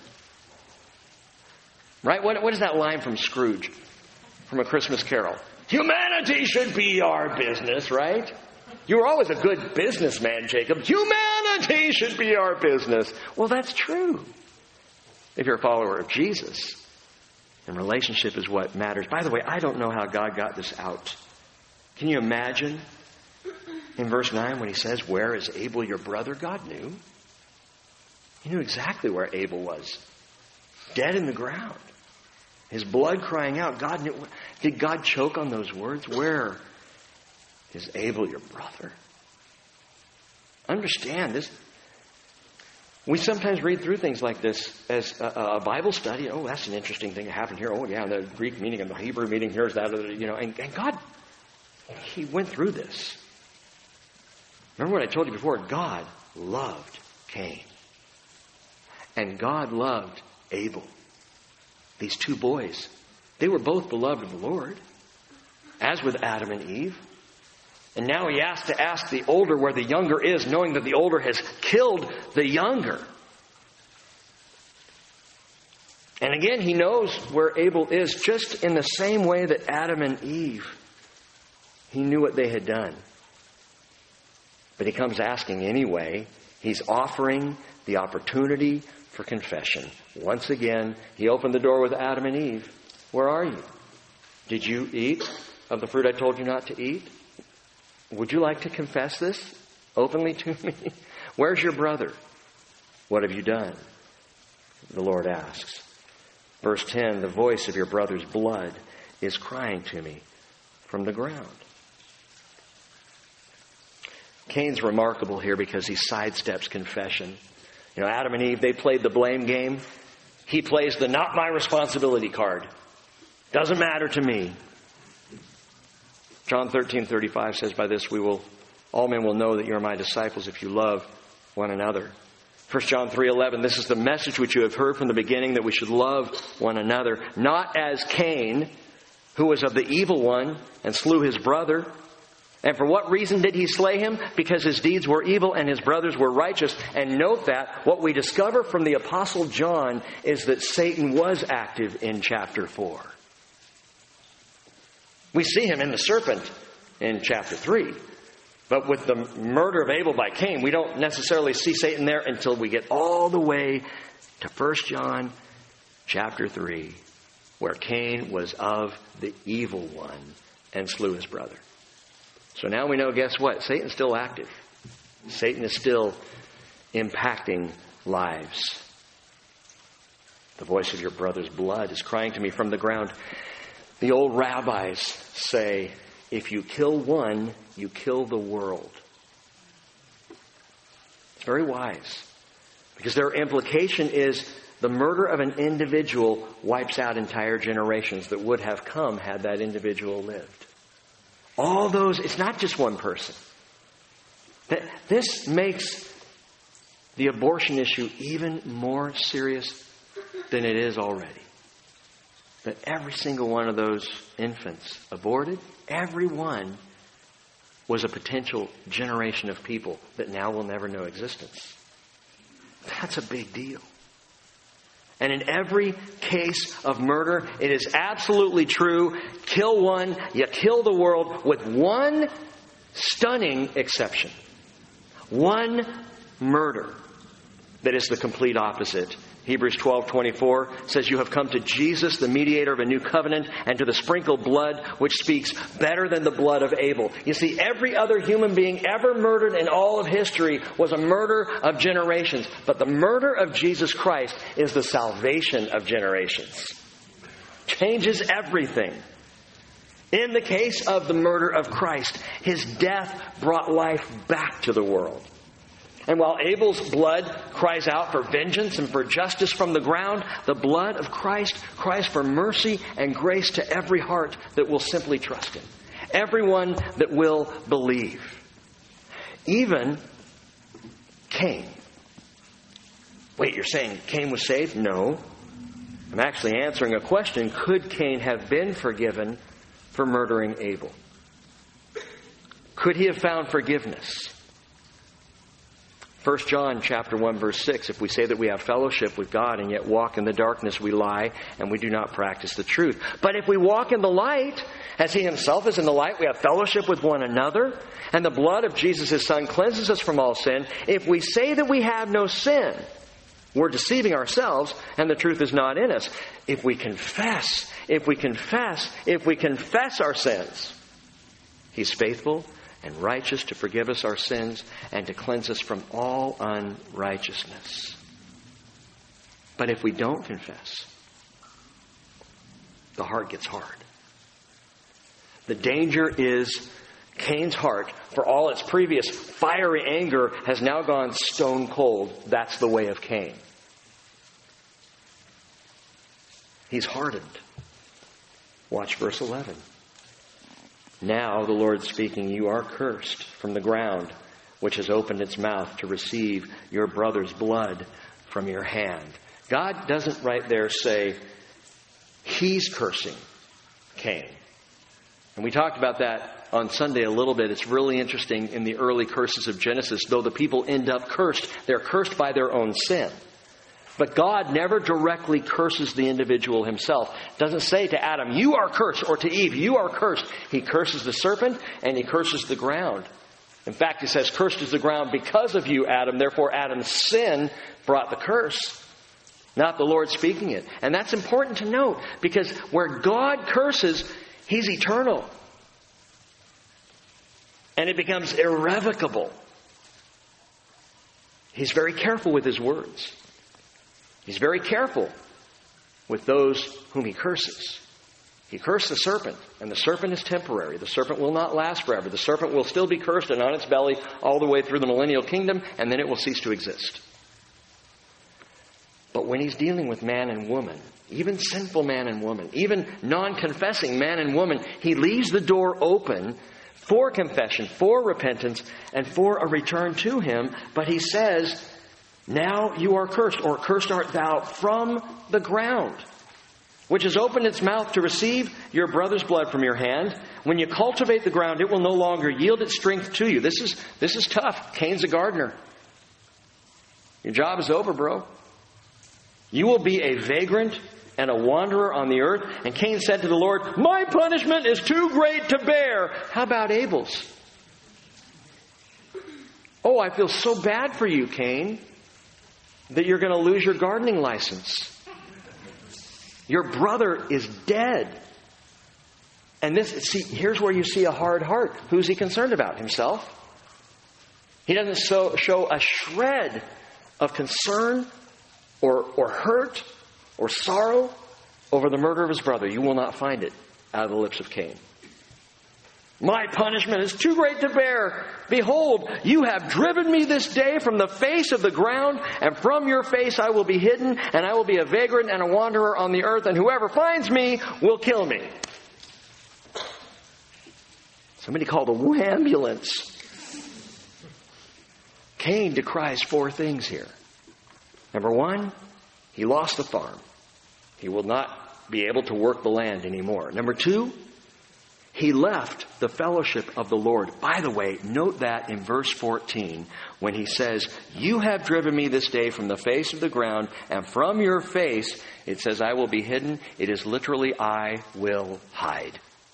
Right? What is that line from Scrooge, from A Christmas Carol? Humanity should be our business, right? You were always a good businessman, Jacob. Humanity should be our business. Well, that's true. If you're a follower of Jesus, then relationship is what matters. By the way, I don't know how God got this out. Can you imagine in verse 9 when he says, "Where is Abel, your brother?" God knew. He knew exactly where Abel was. Dead in the ground. His blood crying out. God knew. Did God choke on those words? Where is Abel, your brother? Understand this. We sometimes read through things like this as a Bible study. Oh, that's an interesting thing that happened here. Oh, yeah, the Greek meaning and the Hebrew meaning here is that. And God, he went through this. Remember what I told you before? God loved Cain. And God loved Abel. These two boys, they were both beloved of the Lord, as with Adam and Eve. And now he has to ask the older where the younger is, knowing that the older has killed the younger. And again, he knows where Abel is, just in the same way that Adam and Eve, he knew what they had done. But he comes asking anyway. He's offering the opportunity for confession. Once again, he opened the door with Adam and Eve. Where are you? Did you eat of the fruit I told you not to eat? Would you like to confess this openly to me? Where's your brother? What have you done? The Lord asks. Verse 10, the voice of your brother's blood is crying to me from the ground. Cain's remarkable here because he sidesteps confession. Adam and Eve, they played the blame game. He plays the not my responsibility card. Doesn't matter to me. John 13:35 says, "By this all men will know that you are my disciples if you love one another." 1 John 3:11, "This is the message which you have heard from the beginning, that we should love one another, not as Cain, who was of the evil one and slew his brother. And for what reason did he slay him? Because his deeds were evil and his brothers were righteous." And note that what we discover from the Apostle John is that Satan was active in chapter 4. We see him in the serpent in chapter 3. But with the murder of Abel by Cain, we don't necessarily see Satan there until we get all the way to 1 John chapter 3, where Cain was of the evil one and slew his brother. So now we know, guess what? Satan's still active. Satan is still impacting lives. The voice of your brother's blood is crying to me from the ground. The old rabbis say, if you kill one, you kill the world. It's very wise. Because their implication is the murder of an individual wipes out entire generations that would have come had that individual lived. All those, it's not just one person. This makes the abortion issue even more serious than it is already. That every single one of those infants aborted, every one was a potential generation of people that now will never know existence. That's a big deal. And in every case of murder, it is absolutely true. Kill one, you kill the world, with one stunning exception. One murder that is the complete opposite. Hebrews 12:24 says, you have come to Jesus, the mediator of a new covenant, and to the sprinkled blood, which speaks better than the blood of Abel. You see, every other human being ever murdered in all of history was a murder of generations. But the murder of Jesus Christ is the salvation of generations. Changes everything. In the case of the murder of Christ, His death brought life back to the world. And while Abel's blood cries out for vengeance and for justice from the ground, the blood of Christ cries for mercy and grace to every heart that will simply trust Him. Everyone that will believe. Even Cain. Wait, you're saying Cain was saved? No. I'm actually answering a question. Could Cain have been forgiven for murdering Abel? Could he have found forgiveness? 1 John chapter 1 verse 6, if we say that we have fellowship with God and yet walk in the darkness, we lie and we do not practice the truth. But if we walk in the light, as He Himself is in the light, we have fellowship with one another, and the blood of Jesus His Son cleanses us from all sin. If we say that we have no sin, we're deceiving ourselves and the truth is not in us. If we confess our sins, He's faithful and righteous to forgive us our sins and to cleanse us from all unrighteousness. But if we don't confess, the heart gets hard. The danger is Cain's heart, for all its previous fiery anger, has now gone stone cold. That's the way of Cain. He's hardened. Watch verse 11. Now, the Lord speaking, you are cursed from the ground, which has opened its mouth to receive your brother's blood from your hand. God doesn't right there say, He's cursing Cain. And we talked about that on Sunday a little bit. It's really interesting in the early curses of Genesis. Though the people end up cursed, they're cursed by their own sin. But God never directly curses the individual himself. Doesn't say to Adam, you are cursed, or to Eve, you are cursed. He curses the serpent and He curses the ground. In fact, He says, cursed is the ground because of you, Adam. Therefore, Adam's sin brought the curse, not the Lord speaking it. And that's important to note, because where God curses, He's eternal. And it becomes irrevocable. He's very careful with His words. He's very careful with those whom He curses. He cursed the serpent, and the serpent is temporary. The serpent will not last forever. The serpent will still be cursed and on its belly all the way through the millennial kingdom, and then it will cease to exist. But when He's dealing with man and woman, even sinful man and woman, even non-confessing man and woman, He leaves the door open for confession, for repentance, and for a return to Him. But He says, now you are cursed, or cursed art thou from the ground, which has opened its mouth to receive your brother's blood from your hand. When you cultivate the ground, it will no longer yield its strength to you. This is tough. Cain's a gardener. Your job is over, bro. You will be a vagrant and a wanderer on the earth. And Cain said to the Lord, my punishment is too great to bear. How about Abel's? Oh, I feel so bad for you, Cain, that you're going to lose your gardening license. Your brother is dead. And here's where you see a hard heart. Who's he concerned about? Himself? He doesn't show a shred of concern or hurt or sorrow over the murder of his brother. You will not find it out of the lips of Cain. My punishment is too great to bear. Behold, you have driven me this day from the face of the ground, and from your face I will be hidden, and I will be a vagrant and a wanderer on the earth, and whoever finds me will kill me. Somebody called a ambulance. Cain decries 4 things here. Number 1, he lost the farm. He will not be able to work the land anymore. Number 2, he left the fellowship of the Lord. By the way, note that in verse 14 when he says, you have driven me this day from the face of the ground, and from your face, it says, I will be hidden. It is literally, I will hide.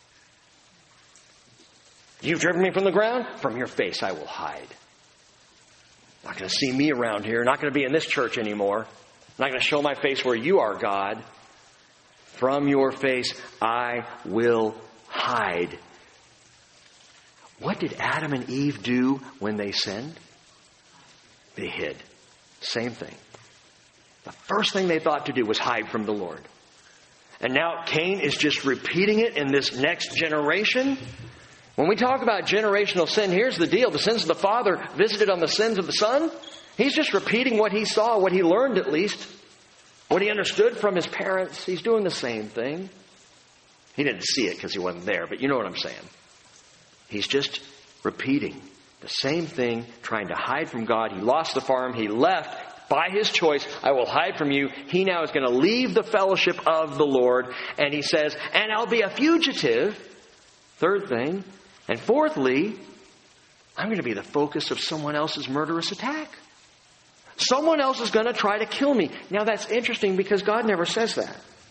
You've driven me from the ground? From your face I will hide. Not going to see me around here. Not going to be in this church anymore. Not going to show my face where you are, God. From your face I will hide. What did Adam and Eve do when they sinned? They hid. Same thing. The first thing they thought to do was hide from the Lord. And now Cain is just repeating it in this next generation. When we talk about generational sin, here's the deal. The sins of the father visited on the sins of the son. He's just repeating what he saw, what he learned at least, what he understood from his parents. He's doing the same thing. He didn't see it because he wasn't there, but you know what I'm saying. He's just repeating the same thing, trying to hide from God. He lost the farm. He left by his choice. I will hide from you. He now is going to leave the fellowship of the Lord. And he says, and I'll be a fugitive. Third thing. And fourthly, I'm going to be the focus of someone else's murderous attack. Someone else is going to try to kill me. Now that's interesting because God never says that.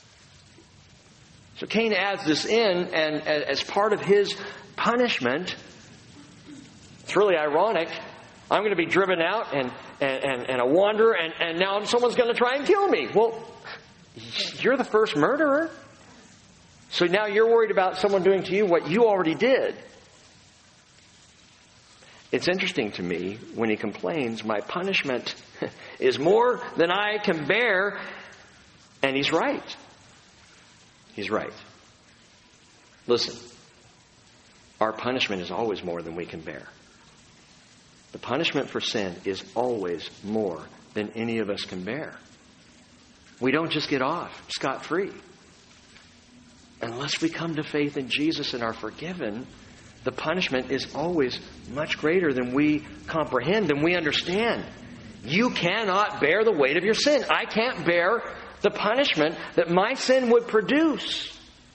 So Cain adds this in, and as part of his punishment, it's really ironic. I'm going to be driven out and a wanderer, and now someone's going to try and kill me. Well, you're the first murderer. So now you're worried about someone doing to you what you already did. It's interesting to me when he complains, my punishment is more than I can bear. And he's right. He's right. Listen, our punishment is always more than we can bear. The punishment for sin is always more than any of us can bear. We don't just get off scot-free. Unless we come to faith in Jesus and are forgiven, the punishment is always much greater than we comprehend, than we understand. You cannot bear the weight of your sin. I can't bear the punishment that my sin would produce.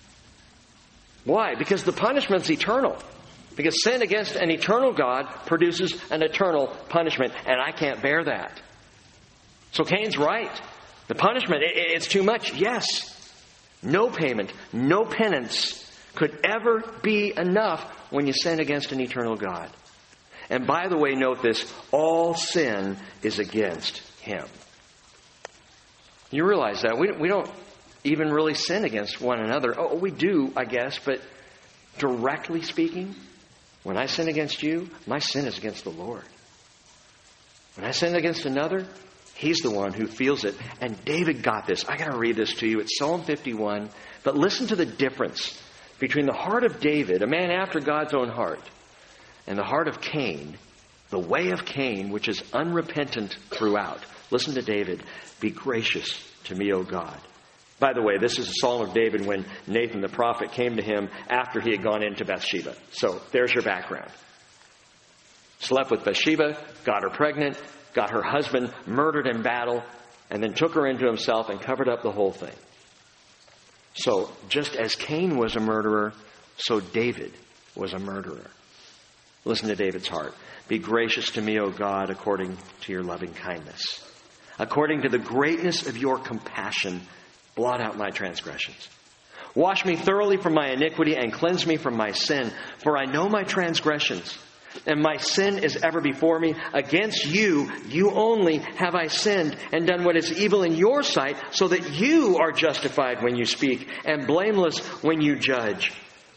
Why? Because the punishment's eternal. Because sin against an eternal God produces an eternal punishment, and I can't bear that. So Cain's right. The punishment, it's too much. Yes. No payment, no penance could ever be enough when you sin against an eternal God. And by the way, note this, all sin is against Him. You realize that. We don't even really sin against one another. Oh, we do, I guess, but directly speaking, when I sin against you, my sin is against the Lord. When I sin against another, He's the one who feels it. And David got this. I got to read this to you. It's Psalm 51. But listen to the difference between the heart of David, a man after God's own heart, and the heart of Cain, the way of Cain, which is unrepentant throughout. Listen to David. Be gracious to me, O God. By the way, this is a psalm of David when Nathan the prophet came to him after he had gone into Bathsheba. So there's your background. Slept with Bathsheba, got her pregnant, got her husband murdered in battle, and then took her into himself and covered up the whole thing. So just as Cain was a murderer, so David was a murderer. Listen to David's heart. Be gracious to me, O God, according to your loving kindness. According to the greatness of your compassion, blot out my transgressions. Wash me thoroughly from my iniquity and cleanse me from my sin. For I know my transgressions, and my sin is ever before me. Against you, you only have I sinned and done what is evil in your sight, so that you are justified when you speak and blameless when you judge.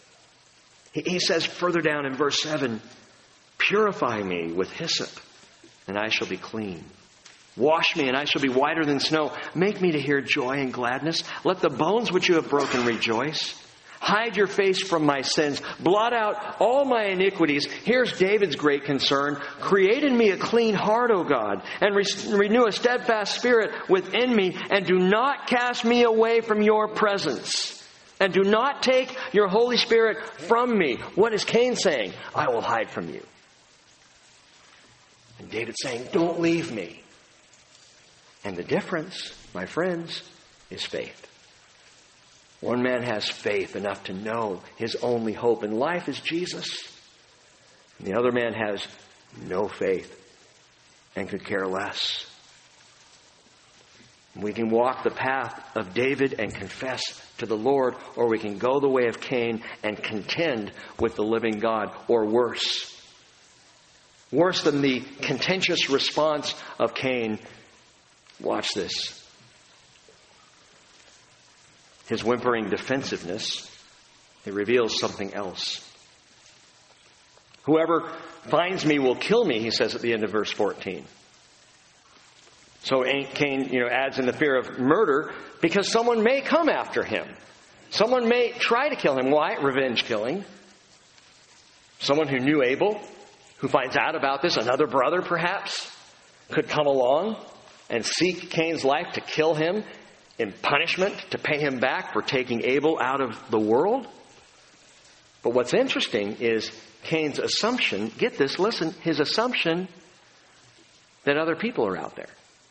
He says further down in verse 7, purify me with hyssop, and I shall be clean. Wash me, and I shall be whiter than snow. Make me to hear joy and gladness. Let the bones which you have broken rejoice. Hide your face from my sins. Blot out all my iniquities. Here's David's great concern. Create in me a clean heart, O God, and renew a steadfast spirit within me. And do not cast me away from your presence. And do not take your Holy Spirit from me. What is Cain saying? I will hide from you. And David's saying, don't leave me. And the difference, my friends, is faith. One man has faith enough to know his only hope in life is Jesus. And the other man has no faith and could care less. We can walk the path of David and confess to the Lord, or we can go the way of Cain and contend with the living God, or worse. Worse than the contentious response of Cain. Watch this. His whimpering defensiveness, it reveals something else. Whoever finds me will kill me, he says at the end of verse 14. So Cain, adds in the fear of murder because someone may come after him. Someone may try to kill him. Why? Revenge killing. Someone who knew Abel, who finds out about this, another brother perhaps, could come along and seek Cain's life to kill him in punishment, to pay him back for taking Abel out of the world. But what's interesting is Cain's assumption, get this, listen, his assumption that other people are out there.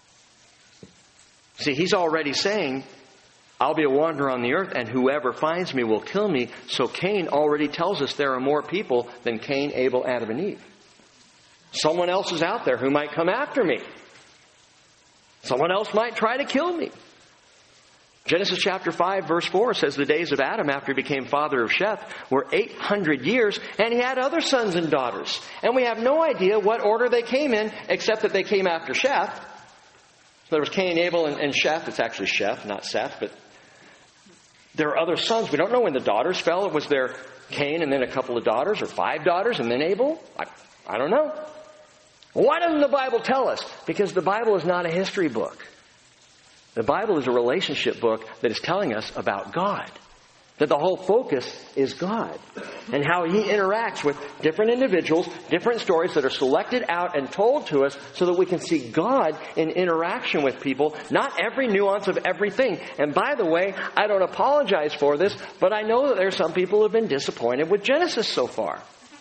See, he's already saying, I'll be a wanderer on the earth, and whoever finds me will kill me. So Cain already tells us there are more people than Cain, Abel, Adam, and Eve. Someone else is out there who might come after me. Someone else might try to kill me. Genesis chapter 5, verse 4 says the days of Adam after he became father of Sheth were 800 years, and he had other sons and daughters. And we have no idea what order they came in, except that they came after Sheth. So there was Cain, Abel, and Sheth. It's actually Sheth, not Seth, but there are other sons. We don't know when the daughters fell. Was there Cain and then a couple of daughters, or 5 daughters and then Abel? I don't know. Why doesn't the Bible tell us? Because the Bible is not a history book. The Bible is a relationship book that is telling us about God. That the whole focus is God. And how He interacts with different individuals, different stories that are selected out and told to us so that we can see God in interaction with people. Not every nuance of everything. And by the way, I don't apologize for this, but I know that there are some people who have been disappointed with Genesis so far.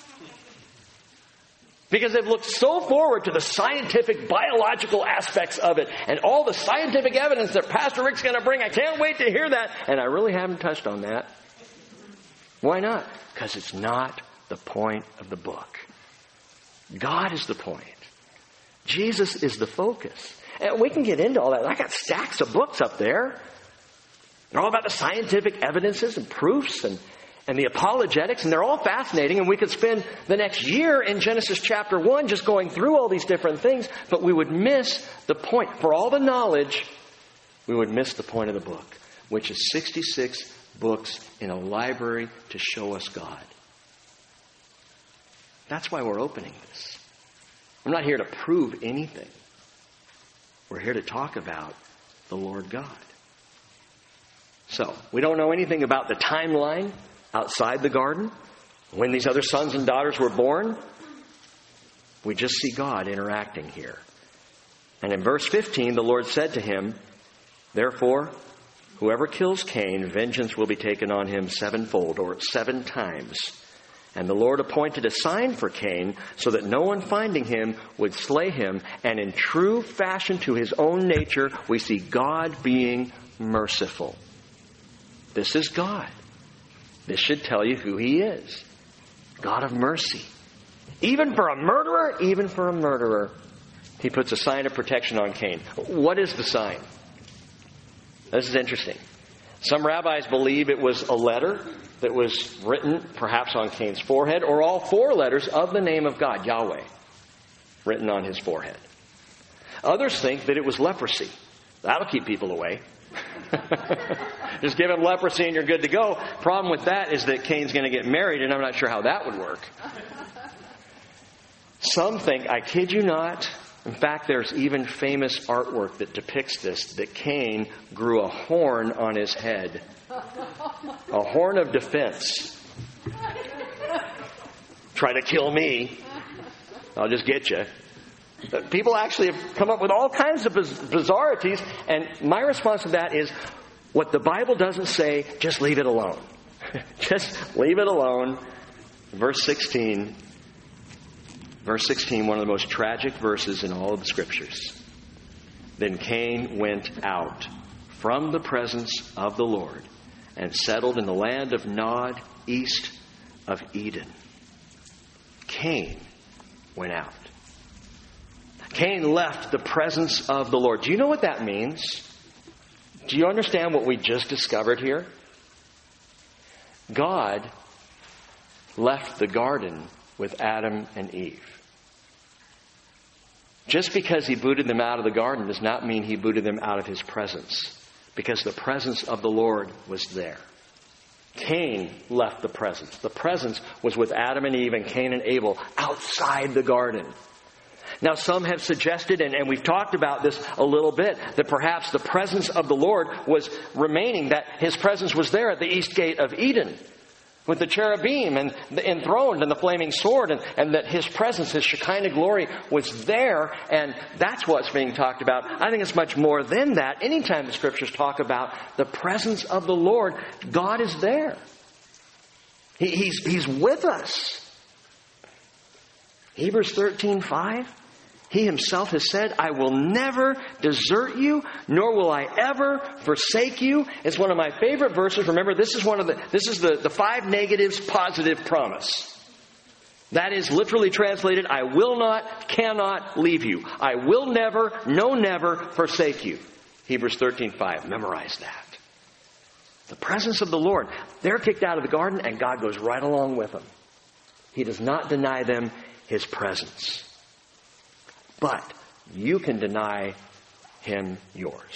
Because they've looked so forward to the scientific, biological aspects of it and all the scientific evidence that Pastor Rick's going to bring. I can't wait to hear that. And I really haven't touched on that. Why not? Because it's not the point of the book. God is the point. Jesus is the focus. And we can get into all that. I got stacks of books up there. They're all about the scientific evidences and proofs and the apologetics, and they're all fascinating, and we could spend the next year in Genesis chapter 1 just going through all these different things, but we would miss the point. For all the knowledge, we would miss the point of the book, which is 66 books in a library to show us God. That's why we're opening this. I'm not here to prove anything. We're here to talk about the Lord God. So, we don't know anything about the timeline outside the garden, when these other sons and daughters were born. We just see God interacting here. And in verse 15, the Lord said to him, therefore, whoever kills Cain, vengeance will be taken on him 7-fold, or 7 times. And the Lord appointed a sign for Cain, so that no one finding him would slay him. And in true fashion to his own nature, we see God being merciful. This is God. This should tell you who He is. God of mercy. Even for a murderer, He puts a sign of protection on Cain. What is the sign? This is interesting. Some rabbis believe it was a letter that was written perhaps on Cain's forehead, or all 4 letters of the name of God, Yahweh, written on his forehead. Others think that it was leprosy. That'll keep people away. Just give him leprosy and you're good to go. Problem with that is that Cain's going to get married, and I'm not sure how that would work. Some think, I kid you not, in fact, there's even famous artwork that depicts this, that Cain grew a horn on his head. A horn of defense. Try to kill me, I'll just get you. People actually have come up with all kinds of bizarrities, and my response to that is, what the Bible doesn't say, just leave it alone. Just leave it alone. Verse 16, one of the most tragic verses in all of the Scriptures. Then Cain went out from the presence of the Lord and settled in the land of Nod, east of Eden. Cain went out. Cain left the presence of the Lord. Do you know what that means? Do you understand what we just discovered here? God left the garden with Adam and Eve. Just because he booted them out of the garden does not mean he booted them out of his presence, because the presence of the Lord was there. Cain left the presence. The presence was with Adam and Eve and Cain and Abel outside the garden. Now, some have suggested, and we've talked about this a little bit, that perhaps the presence of the Lord was remaining, that his presence was there at the east gate of Eden with the cherubim and the enthroned and the flaming sword, and that his presence, his Shekinah glory, was there, and that's what's being talked about. I think it's much more than that. Anytime the Scriptures talk about the presence of the Lord, God is there. He's with us. Hebrews 13:5. He himself has said, I will never desert you, nor will I ever forsake you. It's one of my favorite verses. Remember, this is the 5 negatives positive promise. That is literally translated, I will not, cannot leave you. I will never, no never forsake you. Hebrews 13:5. Memorize that. The presence of the Lord. They're kicked out of the garden and God goes right along with them. He does not deny them his presence. But you can deny him yours.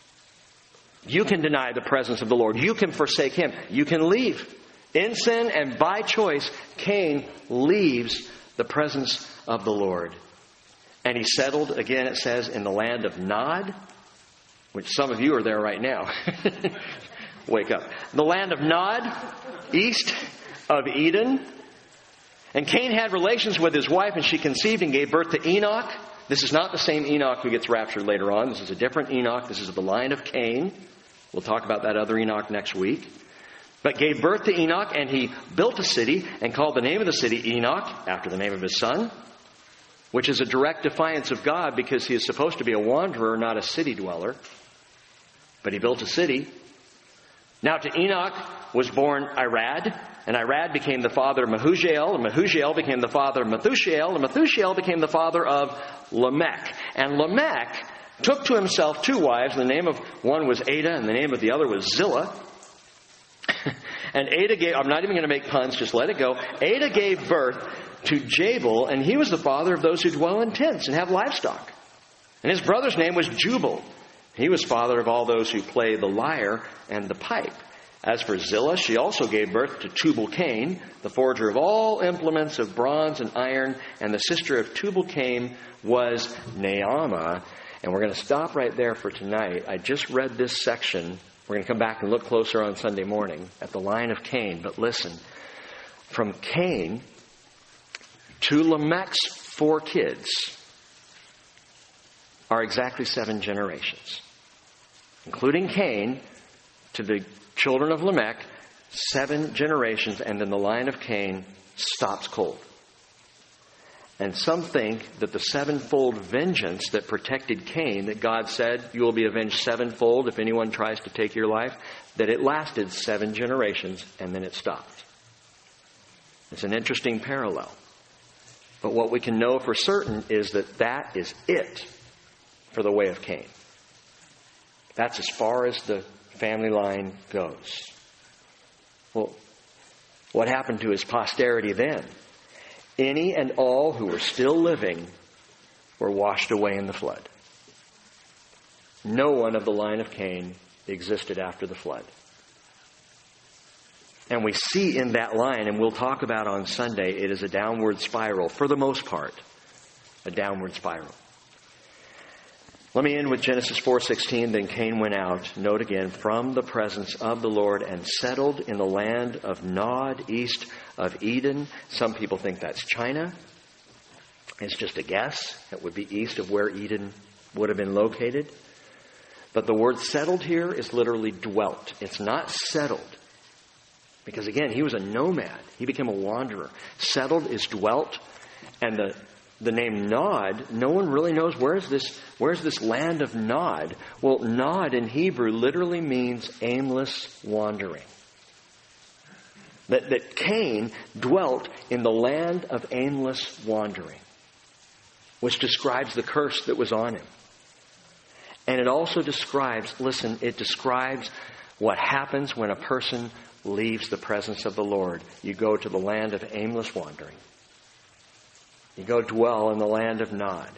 You can deny the presence of the Lord. You can forsake him. You can leave. In sin and by choice, Cain leaves the presence of the Lord. And he settled, again it says, in the land of Nod, which some of you are there right now. Wake up. The land of Nod, east of Eden. And Cain had relations with his wife, and she conceived and gave birth to Enoch. This is not the same Enoch who gets raptured later on. This is a different Enoch. This is of the line of Cain. We'll talk about that other Enoch next week. But gave birth to Enoch, and he built a city and called the name of the city Enoch, after the name of his son, which is a direct defiance of God because he is supposed to be a wanderer, not a city dweller. But he built a city. Now to Enoch was born Irad, and Irad became the father of Mehujael, and Mehujael became the father of Methushael, and Methushael became the father of Lamech. And Lamech took to himself 2 wives, and the name of one was Ada, and the name of the other was Zillah. And Ada gave, I'm not even going to make puns, just let it go. Ada gave birth to Jabal, and he was the father of those who dwell in tents and have livestock. And his brother's name was Jubal. He was father of all those who play the lyre and the pipe. As for Zillah, she also gave birth to Tubal-Cain, the forger of all implements of bronze and iron, and the sister of Tubal-Cain was Naamah. And we're going to stop right there for tonight. I just read this section. We're going to come back and look closer on Sunday morning at the line of Cain. But listen, from Cain to Lamech's 4 kids are exactly 7 generations. Including Cain to the children of Lamech, 7 generations, and then the line of Cain stops cold. And some think that the 7-fold vengeance that protected Cain, that God said, you will be avenged 7-fold if anyone tries to take your life, that it lasted 7 generations and then it stopped. It's an interesting parallel. But what we can know for certain is that that is it for the way of Cain. That's as far as the family line goes. Well, what happened to his posterity then? Any and all who were still living were washed away in the flood. No one of the line of Cain existed after the flood. And we see in that line, and we'll talk about on Sunday, it is a downward spiral, for the most part, a downward spiral. Let me end with Genesis 4:16. Then Cain went out, note again, from the presence of the Lord and settled in the land of Nod, east of Eden. Some people think that's China. It's just a guess. It would be east of where Eden would have been located. But the word settled here is literally dwelt. It's not settled. Because again, he was a nomad. He became a wanderer. Settled is dwelt. And the the name Nod, no one really knows where's this land of Nod. Well, Nod in Hebrew literally means aimless wandering. That Cain dwelt in the land of aimless wandering, which describes the curse that was on him. And it also describes what happens when a person leaves the presence of the Lord. You go to the land of aimless wandering. You go dwell in the land of Nod.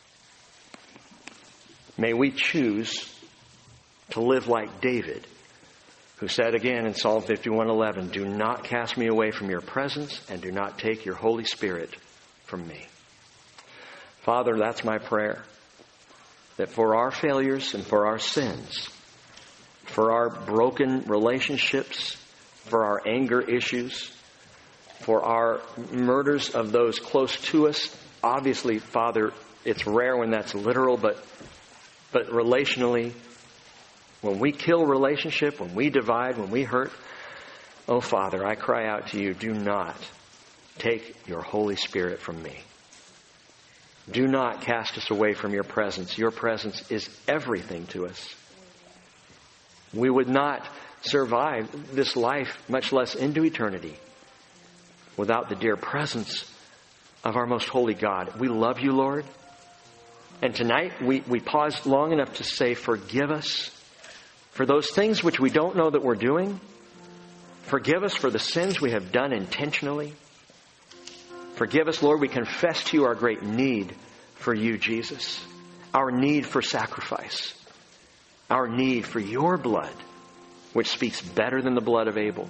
May we choose to live like David, who said again in Psalm 51:11, "Do not cast me away from your presence, and do not take your Holy Spirit from me." Father, that's my prayer, that for our failures and for our sins, for our broken relationships, for our anger issues, for our murders of those close to us. Obviously, Father, it's rare when that's literal, but relationally, when we kill relationship, when we divide, when we hurt, oh Father, I cry out to you, do not take your Holy Spirit from me. Do not cast us away from your presence. Your presence is everything to us. We would not survive this life, much less into eternity, without the dear presence of our most holy God. We love you, Lord. And tonight we paused long enough to say, forgive us for those things which we don't know that we're doing. Forgive us for the sins we have done intentionally. Forgive us, Lord. We confess to you our great need for you, Jesus. Our need for sacrifice. Our need for your blood, which speaks better than the blood of Abel.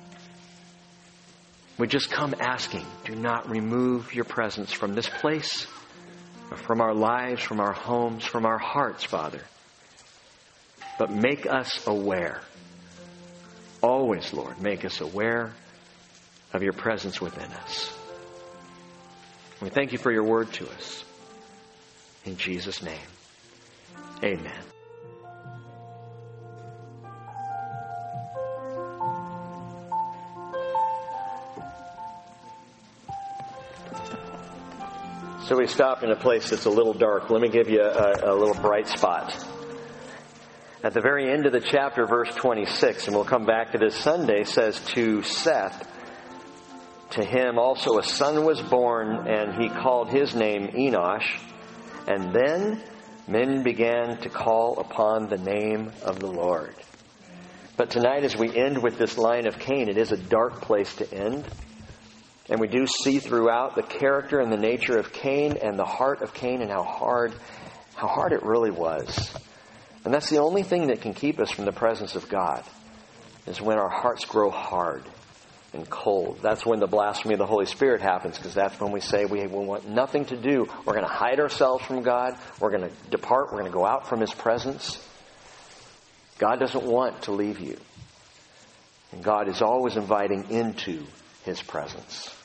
We just come asking, do not remove your presence from this place, from our lives, from our homes, from our hearts, Father. But make us aware. Always, Lord, make us aware of your presence within us. We thank you for your word to us. In Jesus' name, amen. So we stopped in a place that's a little dark. Let me give you a little bright spot. At the very end of the chapter, verse 26, and we'll come back to this Sunday, says, to Seth, to him also a son was born, and he called his name Enosh. And then men began to call upon the name of the Lord. But tonight, as we end with this line of Cain, it is a dark place to end. And we do see throughout the character and the nature of Cain and the heart of Cain and how hard it really was. And that's the only thing that can keep us from the presence of God, is when our hearts grow hard and cold. That's when the blasphemy of the Holy Spirit happens, because that's when we say we want nothing to do. We're going to hide ourselves from God. We're going to depart. We're going to go out from His presence. God doesn't want to leave you. And God is always inviting into His presence.